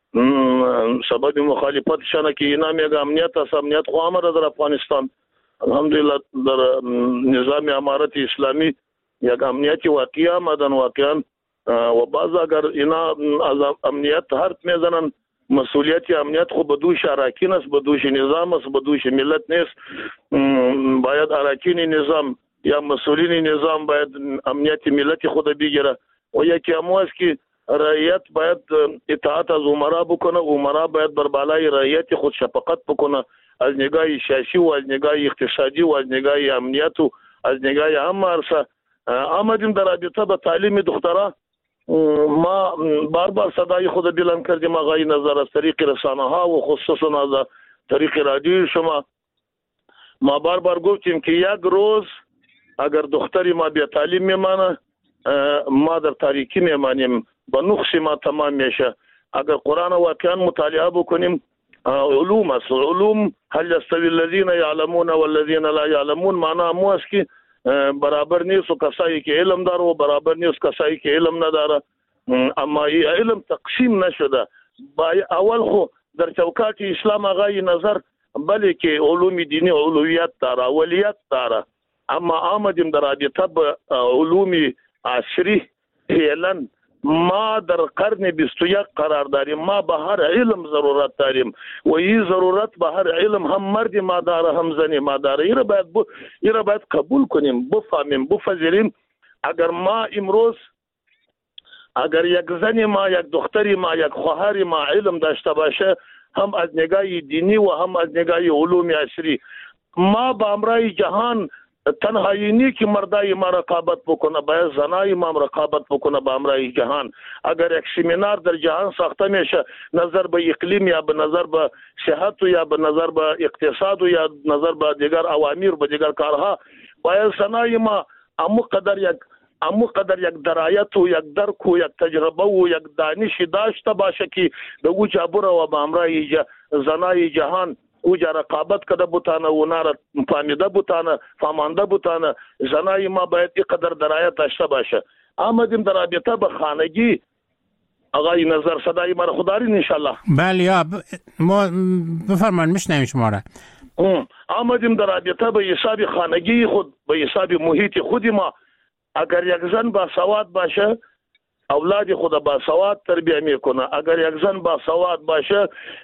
سبب مخالفتشانه که اینا میگه امنیت است. امنیت خو آمده در افغانستان الحمدلله در نظام امارت اسلامی یک امنیت واقعی آمدن واقعا، و بعض اگر اینا از امنیت حرف میزنن، مسئولیت امنیت خو به دوش اراکین است، به دوش نظام است، به دوش ملت نیست. باید اراکین نظام یا مسئولین نظام باید امنیت ملت خود بگیره و یکی همو است که رعیت باید اطاعت از امرا بکنه. امرا باید بر بالای رعیت خود شفقت بکنه، از نگاه سیاسی و از نگاه اقتصادی و از نگاه امنیت و از نگاه هم عرصه. آمدیم در رابطه به تعلیم دخترها. ما بار صدای خود بلند کردیم آقای نظر از طریق رسانه ها و خصوصا از طریق رادیو شما. ما بار گفتیم که یک روز اگر دختری ما بیا تعلیم میمانه ما در تاریکی میمانیم، با نقص ما تمام میشه. اگر قرآن واقعا مطالعه بکنیم، علوم است، علوم هل یستوی الذین یعلمون والذین لا یعلمون، معنی مو است که برابر نیست و کسایی که علم داره و برابر نیست کسایی که علم نداره. اما علم تقسیم نشده. اول خو در چوکات اسلام آقای نظر بله که علوم دینی اولویت داره، اولیت داره، اما آمدیم در رابطه به علوم عصری فعلا ما در قرن 21 قرار داریم. ما به هر علم ضرورت داریم و این ضرورت به هر علم هم مرد ما داره هم زنی ما داره. ایره باید قبول کنیم، بفهمیم، بپذیریم. اگر ما امروز اگر یک زنی ما، یک دختری ما، یک خواهر ما علم داشته باشه، هم از نگاه دینی و هم از نگاه علوم عصری، ما با امرای جهان تنهایی نی که مردای ما رقابت بکنه، باید زنای ما رقابت بکنه با امرای جهان. اگر یک سمینار در جهان ساخته میشه نظر به اقلیم یا به نظر به صحت یا به نظر به اقتصاد یا نظر به دیگر اوامر به دیگر کارها، باید زنای ما امو قدر یک درایت و یک درک و یک تجربه و یک دانش داشته باشه که به او جابره و با امرای زنای جهان او جا رقابت کده بوتانه و نار فهمیده بوتانه فهمانده بوتانه. زنای ما باید اینقدر درایت داشته باشه. آمدیم در رابطه به خانگی آقای نظر صدای ما را خوددارین انشالله؟ بله یا ما بفرمان میشنویم شما را. آمدیم در رابطه به حساب خانگی خود، به حساب محیط خودی ما. اگر یک زن با سواد باشه اولاد خود با سواد تربیه میکنه. اگر یک زن با سواد باشه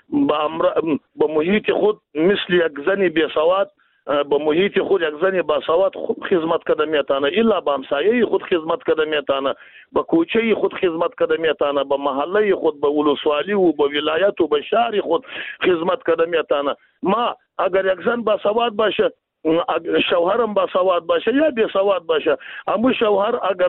با محیط خود مثل یک زنی بی سواد با محیط خود یک زنی با سواد خود خدمت کده میتانه، الا با همسایه خود خدمت کده میتانه، با کوچه خود خدمت کده میتانه، با محله خود، با ولسوالی و با ولایت و با شهر خود خدمت کده میتانه. ما اگر یک زن با سواد باشه، شوهرم با سواد باشه یا بی سواد باشه، اما شوهر اگر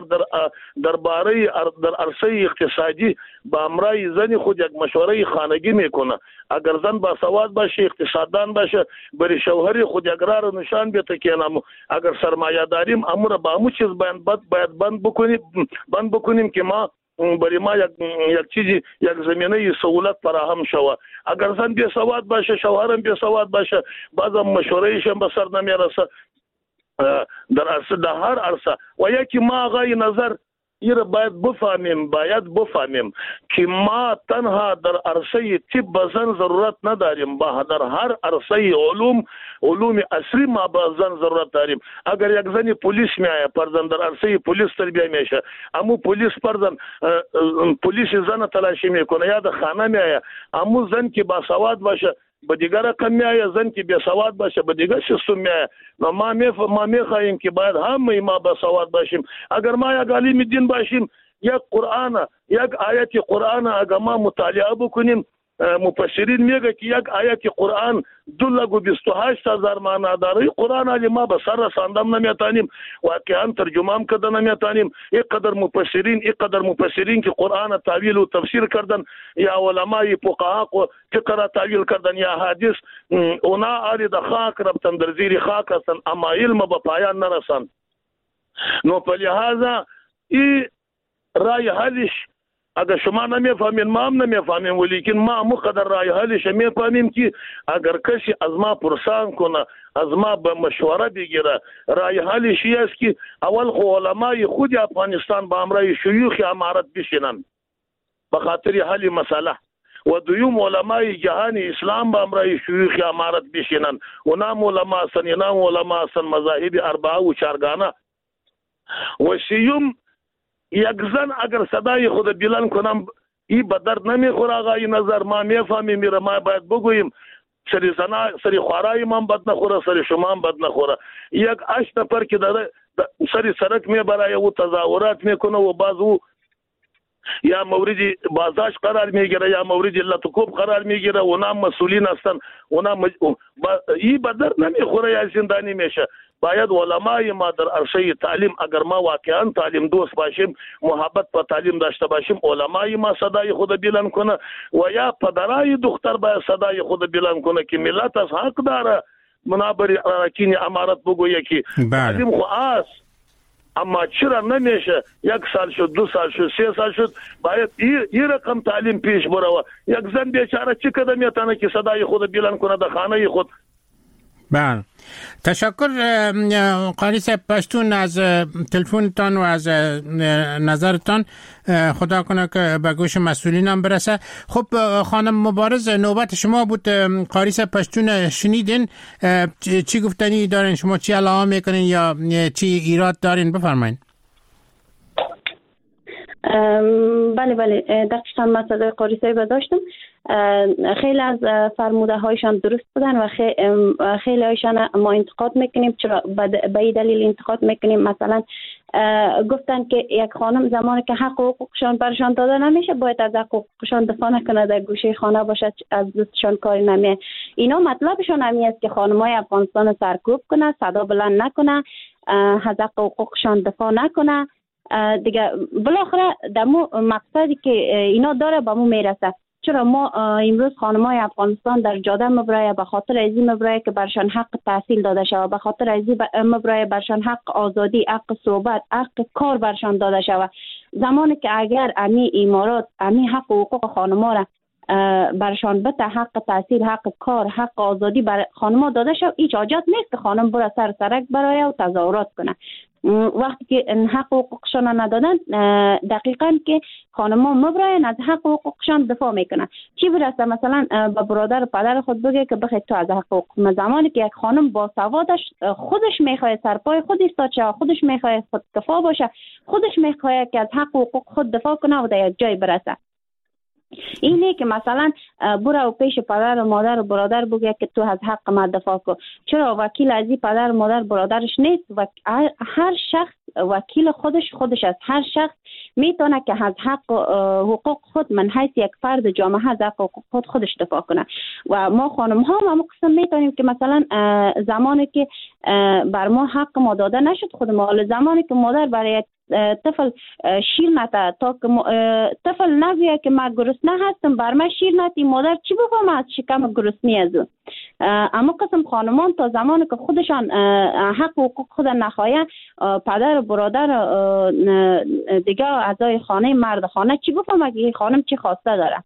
در عرصه اقتصادی با امرای زن خود یک مشوره خانگی میکنه، اگر زن با سواد باشه اقتصاددان باشه بری شوهر خود یک راه نشان بیته که اگر سرمایه داریم امور با همو چیز باید بند بکنیم که ما برای ما یک چیزی یک زمینه سهولت فراهم شود. اگر زن بی سواد باشه شوهرم بی سواد باشه بعضا مشورهش هم به سر نمیرسه در هر عرصه. و یکی ما آقای نظر ایره باید بفهمیم که ما تنها در عرصه طب به زن ضرورت نداریم، در هر عرصه علوم عصری ما به زن ضرورت داریم. اگر یک زنی پلیس میایه پرزن در عرصه پلیس تربیه میشه، امو پلیس پرزن پلیس زن تلاشی میکنه، یا در خانه میایه امو زن که با سواد باشه به دیگر رقم میایه، زن که بی سواد باشه به دیگر سیستم میایه. ما میخواهیم که باید همه ما با سواد باشیم. اگر ما یک عالم دین باشیم، یک قرآن یک آیت قرآن اگر ما مطالعه بکنیم مفسرین میگه که یک آیت قرآن 228,000 معنا داره. قرآن علی ما به سر رساندم نمیتونیم، واقعا ترجمه کردن نمیتونیم. اینقدر مفسرین که قرآن تعویل و تفسیر کردن، یا علمای فقها فقه تعویل کردن، یا حدیث، اونا آری د خاک رفتن در زیر خاک هستن، اما علم به پایان نرسن. نو په لحاظا این رای حلش اگر شما نمیفهمین ما هم نمیفهمیم، ولیکن ما مقدر رای حلش میفهمیم که اگر کسی از ما پرسان کنه، از ما به مشوره بگیره، رای حلش است که اول خو علمای خود افغانستان با امرای شیوخ امارت بشینن به خاطر حل مسئله، و دویم علمای جهان اسلام با امرای شیوخ امارت بشینن. اونام علما هستن، اینام علما هستن، مذاهب اربعه و چارگانه. و سیوم یک زن اگر صدای خود بلند کنم این به درد نمیخوره آقای نظر، ما میفهمیم میره، ما باید بگوییم سری خوارای من بد نخوره، سری شما هم بد نخوره. یک 8 نفر که داره سری سرک میبره و تظاهرات میکنه و باز او یا مورد بازداشت قرار میگیره یا مورد لطکوب قرار میگیره، اونا مسئولین هستن، اونا این به درد نمیخوره یا زندانی میشه. باید علمای ما در عرصه تعلیم، اگر ما واقعا تعلیم دوست باشیم، محبت په تعلیم داشته باشیم، علمای ما صدای خود بلند کنه و یا پدرای دختر باید صدای خود بلند کنه که ملت از حق داره منابر اراکین امارت بگویه که تعلیم خو است، اما چرا نمیشه 1 سال شد، 2 سال شد، 3 سال شد، باید این رقم تعلیم پیش بره. یک زن بیچاره چه قدم میتونه که صدای خود بلند کنه در خانه خود. بله، تشکر قاری صاحب پشتون از تلفنتان و از نظرتان. خدا کنه که به گوش مسئولین هم برسه. خب خانم مبارز، نوبت شما بود. قاری صاحب پشتون شنیدین، چی گفتنی دارین شما؟ چی علاقه میکنین یا چی ایراد دارین؟ بفرمایید. بله دقیقاً من صدای قاری صاحب داشتم. خیلی از فرموده هایشان درست بودن و خیلی هایشان ما انتقاد میکنیم. چرا به این دلیل انتقاد میکنیم؟ مثلا گفتن که یک خانم زمانی که حق و حقوقشان برشان داده نمیشه باید از حق و حقوقشان دفاع نکنه، در گوشه خانه باشه، از دوستشان کاری نمیه. اینا مطلبشان همی است که خانمای افغانستان سرکوب کنه، صدا بلند نکنه، از حق و حقوقشان دفاع نکنه. دیگه بالاخره دمو مقصدی که اینا داره به مو میرسه. چرا ما امروز خانمای افغانستان در جاده مبرای به خاطر ازی مبرای که برشان حق تحصیل داده شود، به خاطر ازی مبرای برشان حق آزادی، حق صحبت، حق کار برشان داده شود. زمانی که اگر امی امارات امی حق و حقوق خانما را برشان بته، حق تحصیل، حق کار، حق آزادی بر خانما داده شود، هیچ حاجت نیست که خانم بره سر سرک برای و تظاهرات کنه. وقتی که حق و حقوقشان ندادن، دقیقاً که خانم‌ها مبراین از حق و حقوقشان دفاع میکنن. چی برسه مثلا به برادر و پدر خود بگه که بخیر تو از حق و حقوق. زمانی که یک خانم با سوادش خودش میخواد سرپای خود ایستاد شه، خودش میخواد خود کفا باشه، خودش میخواد که از حق و حقوق خود دفاع کنه و در یک جای برسه. اینه که مثلا برو پیش پدر و مادر و برادر بگه که تو از حق ما دفاع کن. چرا وکیل از این پدر و مادر برادرش نیست؟ و هر شخص وکیل خودش است. هر شخص میتونه که از حق و حقوق خود من حیث یک فرد جامعه از حق و حقوق خودش دفاع کنه. و ما خانم ها هم قسم میتونیم که مثلا زمانی که بر ما حق ما داده نشد خود ما، زمانی که مادر برای طفل شیر نته تا که طفل نگویه که من گرسنه هستم، بر من شیر نتی، مادر چی بگم از شکم گرسنی از اون. اما قسم خانمان تا زمانی که خودشان حق و حقوق خود نخواهی، پدر و برادر دیگه اعضای خانه مرد خانه چی بگم اگه خانم چی خواسته داره.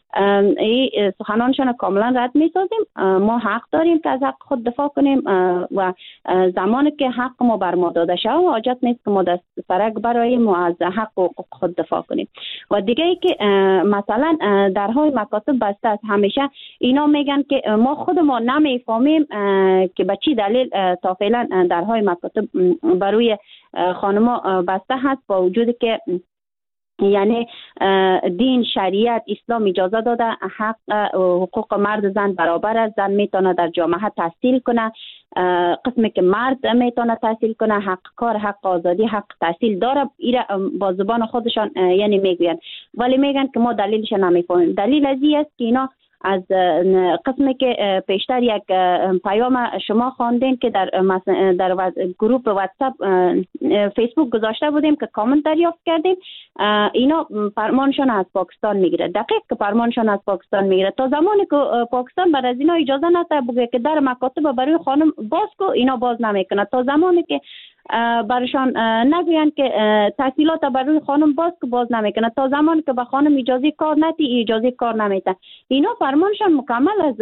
این سخنانشان کاملا رد می‌سازیم. ما حق داریم که از حق خود دفاع کنیم و زمانی که حق ما بر ما داده شود حاجت نیست که ما دست سرک براییم و از حق و حقوق خود دفاع کنیم. و دیگه ای که مثلا درهای مکاتب بسته است، همیشه اینا میگن که ما خود ما نمیفهمیم که به چی دلیل تا فعلا درهای مکاتب بروی خانما بسته هست، با وجودی که یعنی دین، شریعت، اسلام اجازه داده حق حقوق مرد زن برابر است. زن میتونه در جامعه تحصیل کنه، قسمی که مرد میتونه تحصیل کنه، حق کار، حق آزادی، حق تحصیل داره. ایره با زبان خودشان یعنی میگوین، ولی میگن که ما دلیلش نمیفهمیم. دلیل از این است که اینا از قسمی که پیشتر یک پیام شما خواندین که در گروه واتساپ فیسبوک گذاشته بودیم که کامنت دریافت کردیم، اینا فرمانشان از پاکستان میگیره، دقیق که فرمانشان از پاکستان میگیره. تا زمانی که پاکستان بر از اینا اجازه نده بگه که در مکاتب برای خانم باز کو، اینا باز نمیکنه. تا زمانی که برشان نگوین که تحصیلات برای خانم باز نمیکنه، تا زمانی که به خانم اجازه کار ندی اجازه کار نمیده. اینا فرمانشان مکمل از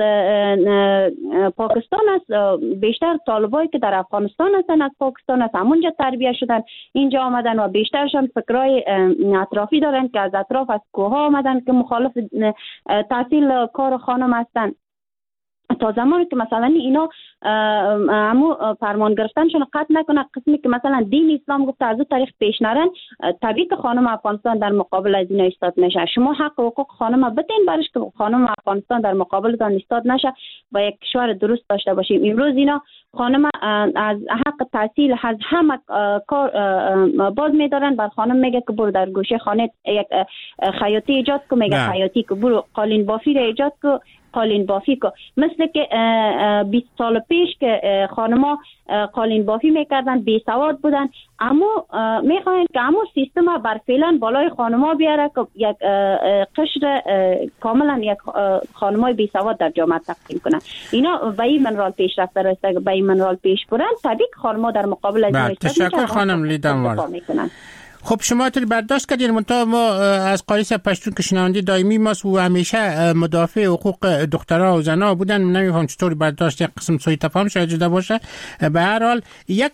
پاکستان است. بیشتر طالبایی که در افغانستان هستن از پاکستان است، همونجا تربیت شدن، اینجا آمدن و بیشترشان فکرای اطرافی دارن که از اطراف از کوها آمدن که مخالف تحصیل کار خانم هستن. تا زمانی که مثلا اینا همو فرمان گرفتنشون قطع نکنه، قسمی که مثلا دین اسلام گفته از اون طریق پیش نرن، طبیعی که خانم افغانستان در مقابل از اینا ایستاد نشه. شما حق و حقوق خانم بدین برش که خانم افغانستان در مقابل دان ایستاد نشه و یک کشور درست داشته باشیم. امروز اینا خانم از حق تحصیل از همه کار باز میدارن، بر خانم میگه که برو در گوشه خانه یک خیاطی ایجاد کن، میگه خیاطی که برو قالین بافی رو ایجاد کن، قالین بافی کو. مثل که 20 سال پیش که خانما قالین بافی میکردن، بی سواد بودن، اما میخواین که همون سیستم بر فعلا بالای خانما بیاره که یک قشر کاملا یک خانمای بی سواد در جامعه تقسیم کنن. اینا به این منرال پیش رفته راسته، به این منرال پیش برن، طبیعی خانما در مقابل از این تشکر خانم لیدانوار. خب شما طوری برداشت کردین، منتها ما از قاریس پشتون که شنونده دائمی ماست و همیشه مدافع حقوق دخترها و زنها بودن، نمیفهم چطوری برداشت یک قسم سوء تفاهم شاید جدا باشه. به هر حال یک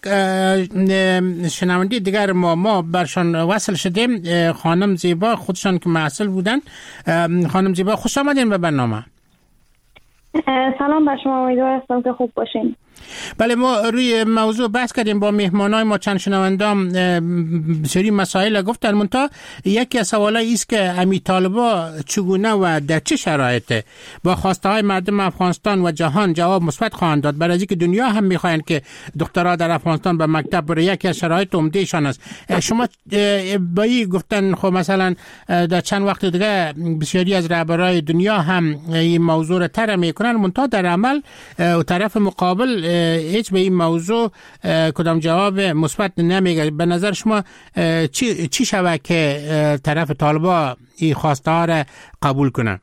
شنونده دیگر ما برشان وصل شدیم، خانم زیبا، خودشان که معسل بودن. خانم زیبا خوش آمدین به برنامه. سلام بر شما، امیدوار هستم که خوب باشین. بله، ما روی موضوع بحث کردیم با مهمانای ما، چند شنوندام سری مسائل گفتن، منتها یکی از سوالایی است که امی طالبا چگونه و در چه شرایط با خواسته های مردم افغانستان و جهان جواب مثبت خواهند داد، برای اینکه دنیا هم میخواین که دخترها در افغانستان به مکتب بره. یکی از شرایط عمدهشان است. شما با این گفتن خب مثلا در چند وقت دیگه بسیاری از رهبرای دنیا هم این موضوع را طرح میکنن، منتها در عمل و طرف مقابل هیچ به این موضوع کدام جواب مثبت نمیگه. به نظر شما چی شود که طرف طالبا این خواسته ها را قبول کنن؟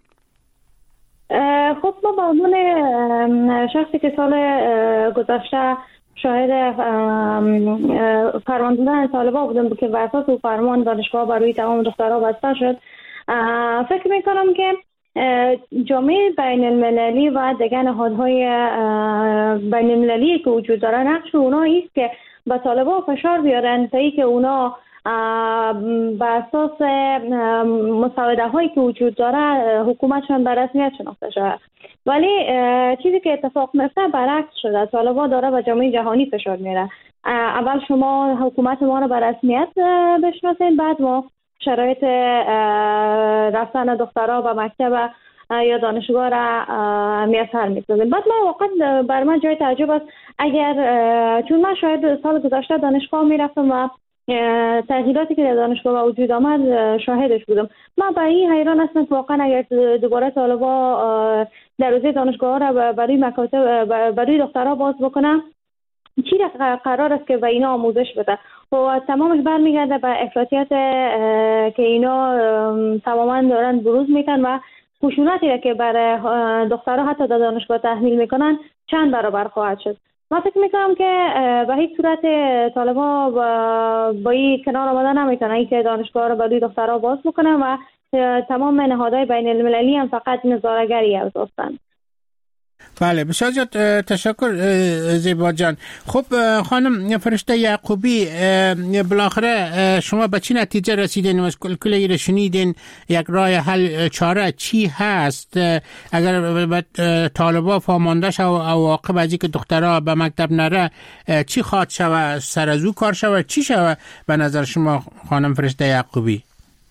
خب ما به عنوان شخصی که سال گذشته شاهد فرمان دادن طالبا بودم که بر اساس فرمان دانشگاه برای تمام دخترها بسته شد، فکر میکنم که جامعه بین المللی و دیگر نهادهای بین المللی که وجود داره نقش اونا است که به طالبا فشار بیارن تا اینکه اونا به اساس مسوده هایی که وجود داره حکومتشون به رسمیت شناخته شود. ولی چیزی که اتفاق میفته برعکس شده، طالبا داره به جامعه جهانی فشار میاره. اول شما حکومت ما رو به رسمیت بشناسین، بعد ما شرایط رفتن دخترها به مکتب یا دانشگاه را میسر میسازیم. بعد ما واقعا بر من جای تعجب است، اگر چون من شاید سال گذشته دانشگاه میرفتم و تغییراتی که در دانشگاه وجود آمد شاهدش بودم، من به این حیران هستم که واقعا اگر دوباره طالبا دروازه دانشگاه را برای مکاتب برای دخترها باز بکنم، چی قرار است که به اینا آموزش بده و تمامش برمیگرده به افراطیت که اینا تماما دارن بروز میکنن و خشونتی که برای دخترها حتی در دانشگاه تحمیل میکنن چند برابر خواهد شد. من فکر میکنم که به هیچ صورت طالبا با این کنار آمدن نمیتونن این که دانشگاه رو برای دخترها باز بکنن و تمام نهادهای بین المللی هم فقط نظاره‌گری هستند. بله، بسیار زیاد تشکر زیبا جان. خب خانم فرشته یعقوبی، بالاخره شما به چی نتیجه رسیدین و کلی رو شنیدین؟ یک راه حل چاره چی هست اگر طالبا فامانده شو او عاقب از اینکه دخترها به مکتب نره چی خواهد شود؟ سر از او کار شود؟ چی شود به نظر شما خانم فرشته یعقوبی؟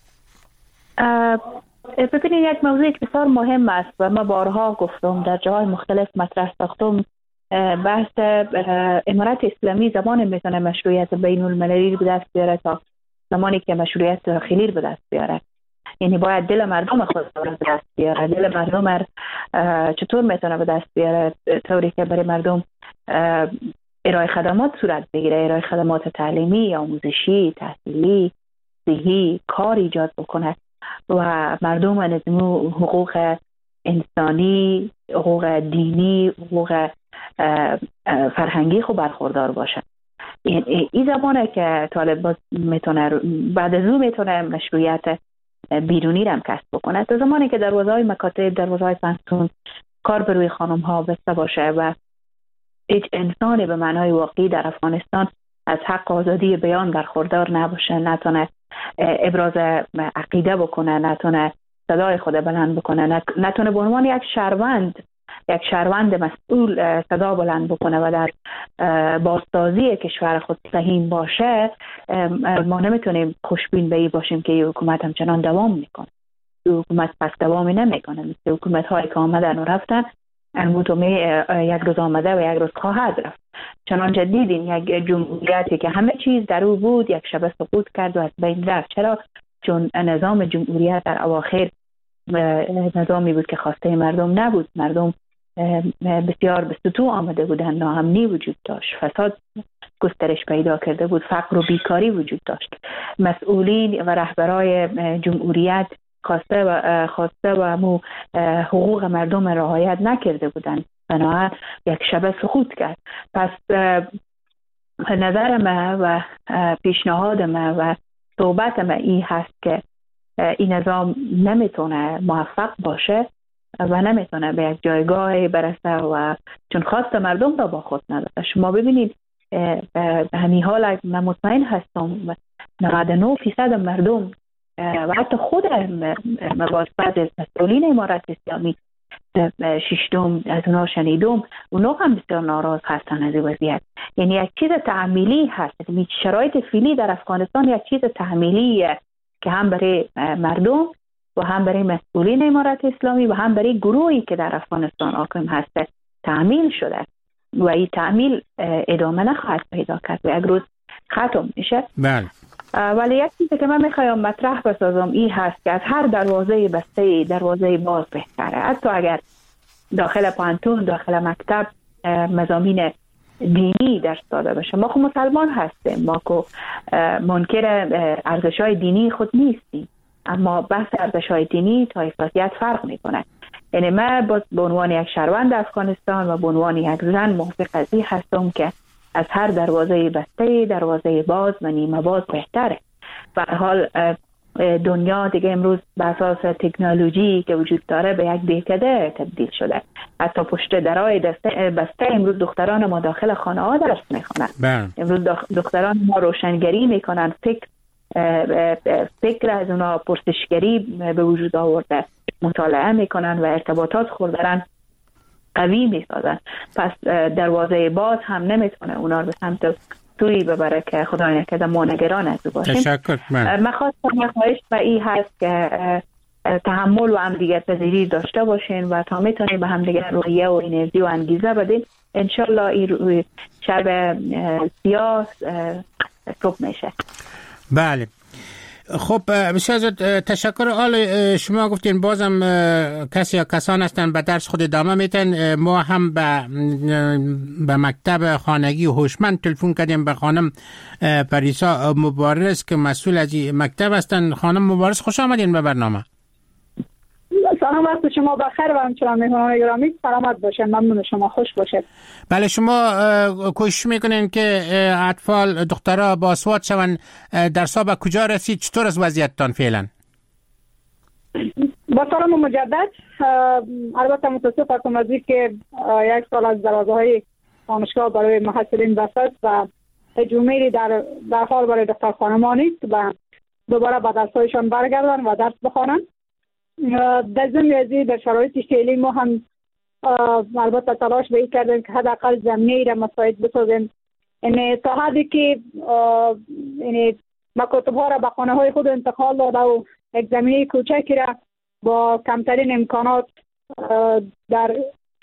ببینید یک موضوع بسیار مهم است و ما بارها گفتم در جاهای مختلف مطرح ساختم، بحث امارت اسلامی زمان میتونه مشروعیت بین المللی به دست بیاره تا زمانی که مشروعیت داخلی به دست بیاره. یعنی باید دل مردم خود رو به دست بیاره. دل مردم چطور میتونه به دست بیاره؟ طوری که برای مردم ارائه خدمات صورت بگیره، ارائه خدمات تعلیمی، آموزشی، تحصیلی، صحی، کار ایجاد بکنه و مردم از حقوق انسانی، حقوق دینی، حقوق فرهنگی خود برخوردار باشه. این زمانه که طالب میتونه بعد از او میتونه مشروعیت بیرونی رو هم کسب بکنه. تا زمانی که دروازه‌های مکاتب، دروازه‌های پانتون کار بر روی خانم ها بسته باشه و هیچ انسانی به معنای واقعی در افغانستان از حق آزادی بیان برخوردار نباشه، نتونه ابراز عقیده بکنه، نتونه صدای خود بلند بکنه، نتونه به عنوان یک شهروند مسئول صدا بلند بکنه و در بازسازی کشور خود سهیم باشه، ما نمیتونیم خوشبین به این باشیم که حکومت همچنان دوام میکنه. حکومت پس دوامی نمیکنه، مثل حکومت هایی که آمدن و رفتن، یک روز آمده و یک روز خواهد رفت. چنانچه دیدیم یک جمهوریتی که همه چیز در او بود یک شبه سقوط کرد و از بین رفت. چرا؟ چون نظام جمهوریت در اواخر نظامی بود که خواسته مردم نبود. مردم بسیار به سطوح آمده بودن، ناامنی وجود داشت، فساد گسترش پیدا کرده بود، فقر و بیکاری وجود داشت. مسئولین و رهبرای جمهوریت خواسته و مو حقوق مردم رعایت نکرده بودند، بنابراین یک شبه سقوط کرد. پس نظر ما و پیشنهاد ما و صحبت ما این هست که این نظام نمیتونه موفق باشه و نمیتونه به یک جایگاه برسه و چون خواست مردم را با خود نداره. شما ببینید به همین حال من مطمئن هستم 99% مردم و حتی خود بعض مسئولین امارت اسلامی ششم از اونا شنیدم، اونا هم بسیار ناراض هستن از این وضعیت. یعنی یک چیز تعمیلی هست. شرایط فعلی در افغانستان یک چیز تعمیلیه که هم برای مردم و هم برای مسئولین امارت اسلامی و هم برای گروهی که در افغانستان حاکم هست تعمیل شده و این تعمیل ادامه نخواهد پیدا کرد و یک روز ختم میشه. بله. ولی یک چیزی که من میخوایم مطرح بسازم این هست که از هر دروازه بسته دروازه باز بهتره. حتی اگر داخل پانتون، داخل مکتب مضامین دینی درس داده بشه، ما خود مسلمان هستیم، ما که منکر ارزش‌های دینی خود نیستیم، اما بحث ارزش‌های دینی تا افراطیت فرق میکنه. یعنی من به عنوان یک شهروند افغانستان و به عنوان یک زن موافق از این هستم که از هر دروازه بسته دروازه باز و نیمه باز بهتره. به هر حال دنیا دیگه امروز به اساس تکنولوژی که وجود داره به یک دهکده تبدیل شده. حتی پشت درای بسته امروز دختران ما داخل خانه ها درس میخونن. امروز دختران ما روشنگری میکنن، فکر از اونا پرسشگری به وجود آورده، مطالعه میکنن و ارتباطات خود دارن قوی میسازن. پس دروازه باز هم نمیتونه اونا رو به سمت سوی ببره که خدا نکرده ما نگران از او باشیم. تشکر. من خواستم خواهش و این هست که تحمل و همدیگر پذیری داشته باشین و تا میتونیم به همدیگر روحیه و انرژی و انگیزه بدین. انشالله این شب سیاه صبح میشه. بله. خب بسیار تشکر. حال شما گفتین بازم کسی یا کسان هستن به درس خود ادامه میتن. ما هم به مکتب خانگی هوشمند تلفن کردیم به خانم پریسا مبارز که مسئول از مکتب هستن. خانم مبارز خوش آمدین به برنامه. سلام وقت شما بخیر و همچنان مهمانان گرامی سلامت باشین. ممنون شما، خوش باشید. بله، شما کوشش میکنین که اطفال دخترها باسواد شون. درسا به کجا رسید؟ چطور از وضعیتتان فعلا؟ با سلام مجدد. البته متاسف هستم از که یک سال از دروازه‌های دانشگاه برای محصلین بسته و هجومی در حال برای دختر خانمان است و دوباره به درس‌هایشان برگردن و درس بخوانند. در ضمن در شرایط فعلی ما هم البته تلاش به این کردیم که حداقل زمینه‌ای را مساعد بسازیم. یعنی تا حدی که یعنی مکاتب‌ها را به خانه‌های خود انتقال داده و یک زمینه کوچکی را با کمترین امکانات در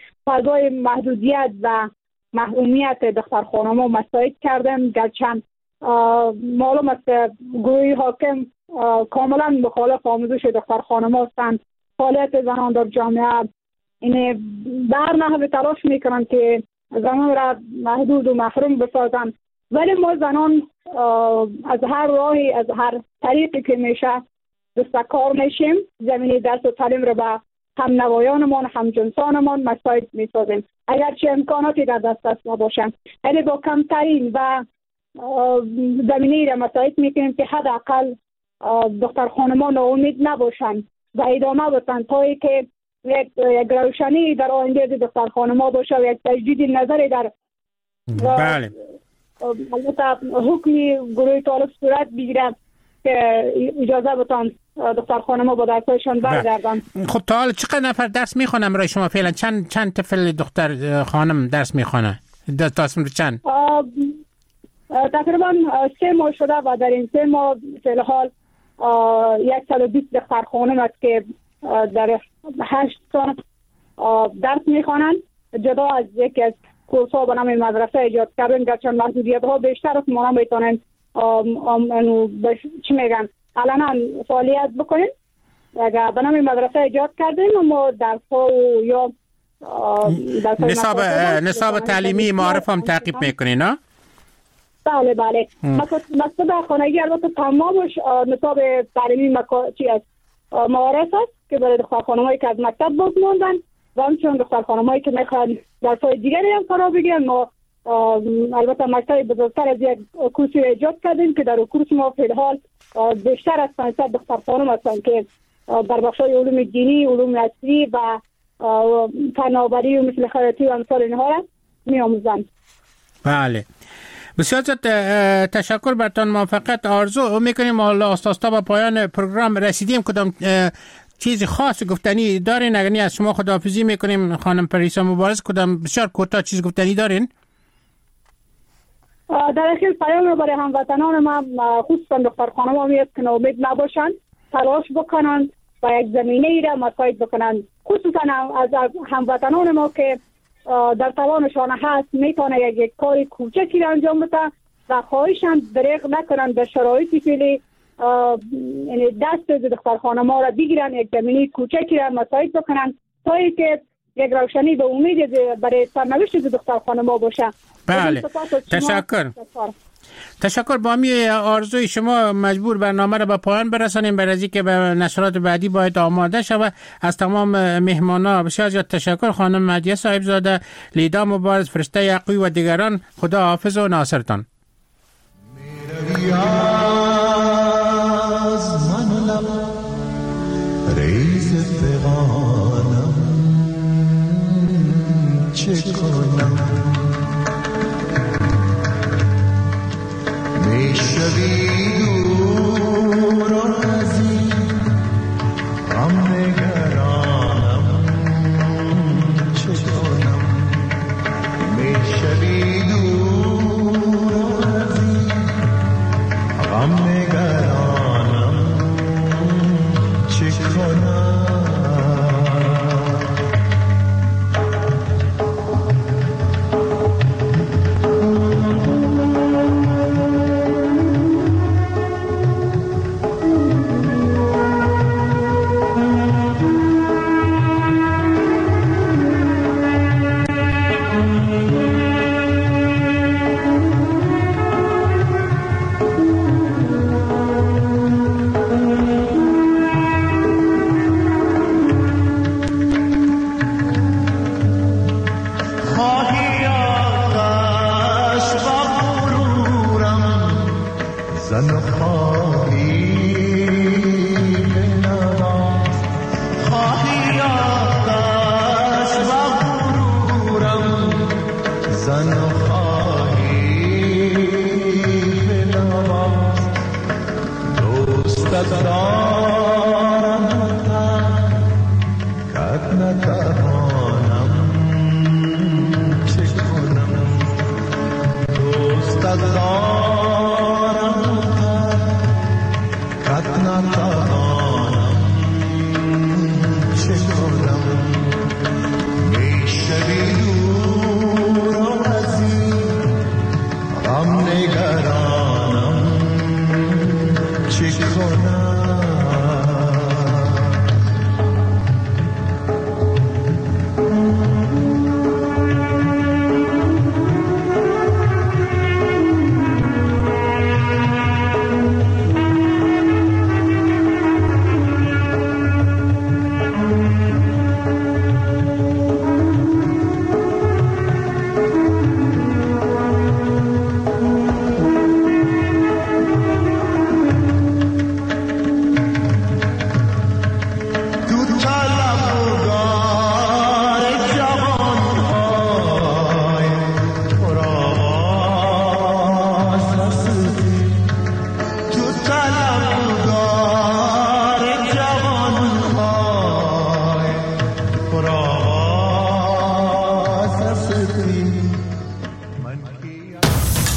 فضای محدودیت و محرومیت دختر خانم‌ها مساعد کردیم. گرچه معلوم است که گروه حاکم کاملا مخالف آموزش دختر خانم هستند. فعالیت زنان در جامعه این در نحو تلاش میکنن که زنان را محدود و محروم بسازن، ولی ما زنان از هر راهی، از هر طریقی که میشه دستکار میشیم، زمینه درس و تعلیم را به هم نوایانمان، هم جنسانمان مساعد میسازیم، اگرچه امکاناتی در دست نباشند، ولی با کمترین و زمینه را مساعد میکنیم که حداقل دختر خانمان ناامید نباشند و ادامه بدن تا اینکه یک روشنی در آینده دختر خانما باشه و یک تجدید نظری در بله البته حکمی گروه طالب صورت بگیره که اجازه بتان دختر خانما با درسایشان برگردن. خب تا حالا چقدر نفر درس میخونن برای شما فعلا؟ چند طفل دختر خانم درس میخونه؟ چند؟ تقریبا 3 ماه شده و در این 3 ماه فعال 120 دختر خانم است که در 8 سال درس میخوانند. جدا از یکی از کورس ها به نام مدرسه ایجاد کردن، گرچه محدودیت ها بیشتر است، ما نمیتونیم چی میگن علنا فعالیت بکنیم. اگر به نام مدرسه ایجاد کردیم ما درس ها یا نصاب تعلیمی معارف هم تعقیب میکنین نه؟ بله بله. مکتب خانگی البته تمامش نصاب تعلیمی چی است معارف است که برای دختر خانمایی که از مکتب باز موندن و همچنین دختر خانمایی که میخوان درس‌های دیگری هم فرا بگیرن. ما البته مکتب بزرگتر از یک کورسی ایجاد کردیم که در کورس ما فعال بیشتر از 500 دختر خانم هستند که در بخش‌های علوم دینی، علوم عصری و فناوری و مثل خیاطی و امثال اینها را می‌آموزند. بله بسیار تشکر برتان، موفقیت آرزو میکنیم. حالا استاد به پایان پروگرام رسیدیم. کدام چیز خاص گفتنی دارین؟ اگر از شما خداحافظی میکنیم خانم پریسا مبارز، کدام بسیار کوتاه چیز گفتنی دارین؟ در اخیر پیام برای هموطنان ما خصوصا دختر خانم‌ها میاد که ناامید نباشند، تلاش بکنند و یک زمینه ای را مساعد بکنند، خصوصا از هموطنان ما که در توانشان هست میتونه یک کاری کوچکی را انجام بده و خواهشان دریغ نکنند در شرایطی فعلی دست دختر خانم‌ها را بگیرن، یک زمینه کوچکی را مساعد بکنند تا اینکه یک روشنی به امید برای سرنوشت دختر خانم‌ها باشه. بله تشکر. با می آرزوی شما مجبور برنامه را به پایان برسانیم، برای اینکه به نشرات بعدی باید آماده شود. از تمام مهمانا بسیار زیاد تشکر. خانم مهدیه صاحبزاده، لیدا مبارز، فرشته یعقوبی و دیگران، خدا حافظ و ناصرتان. Allah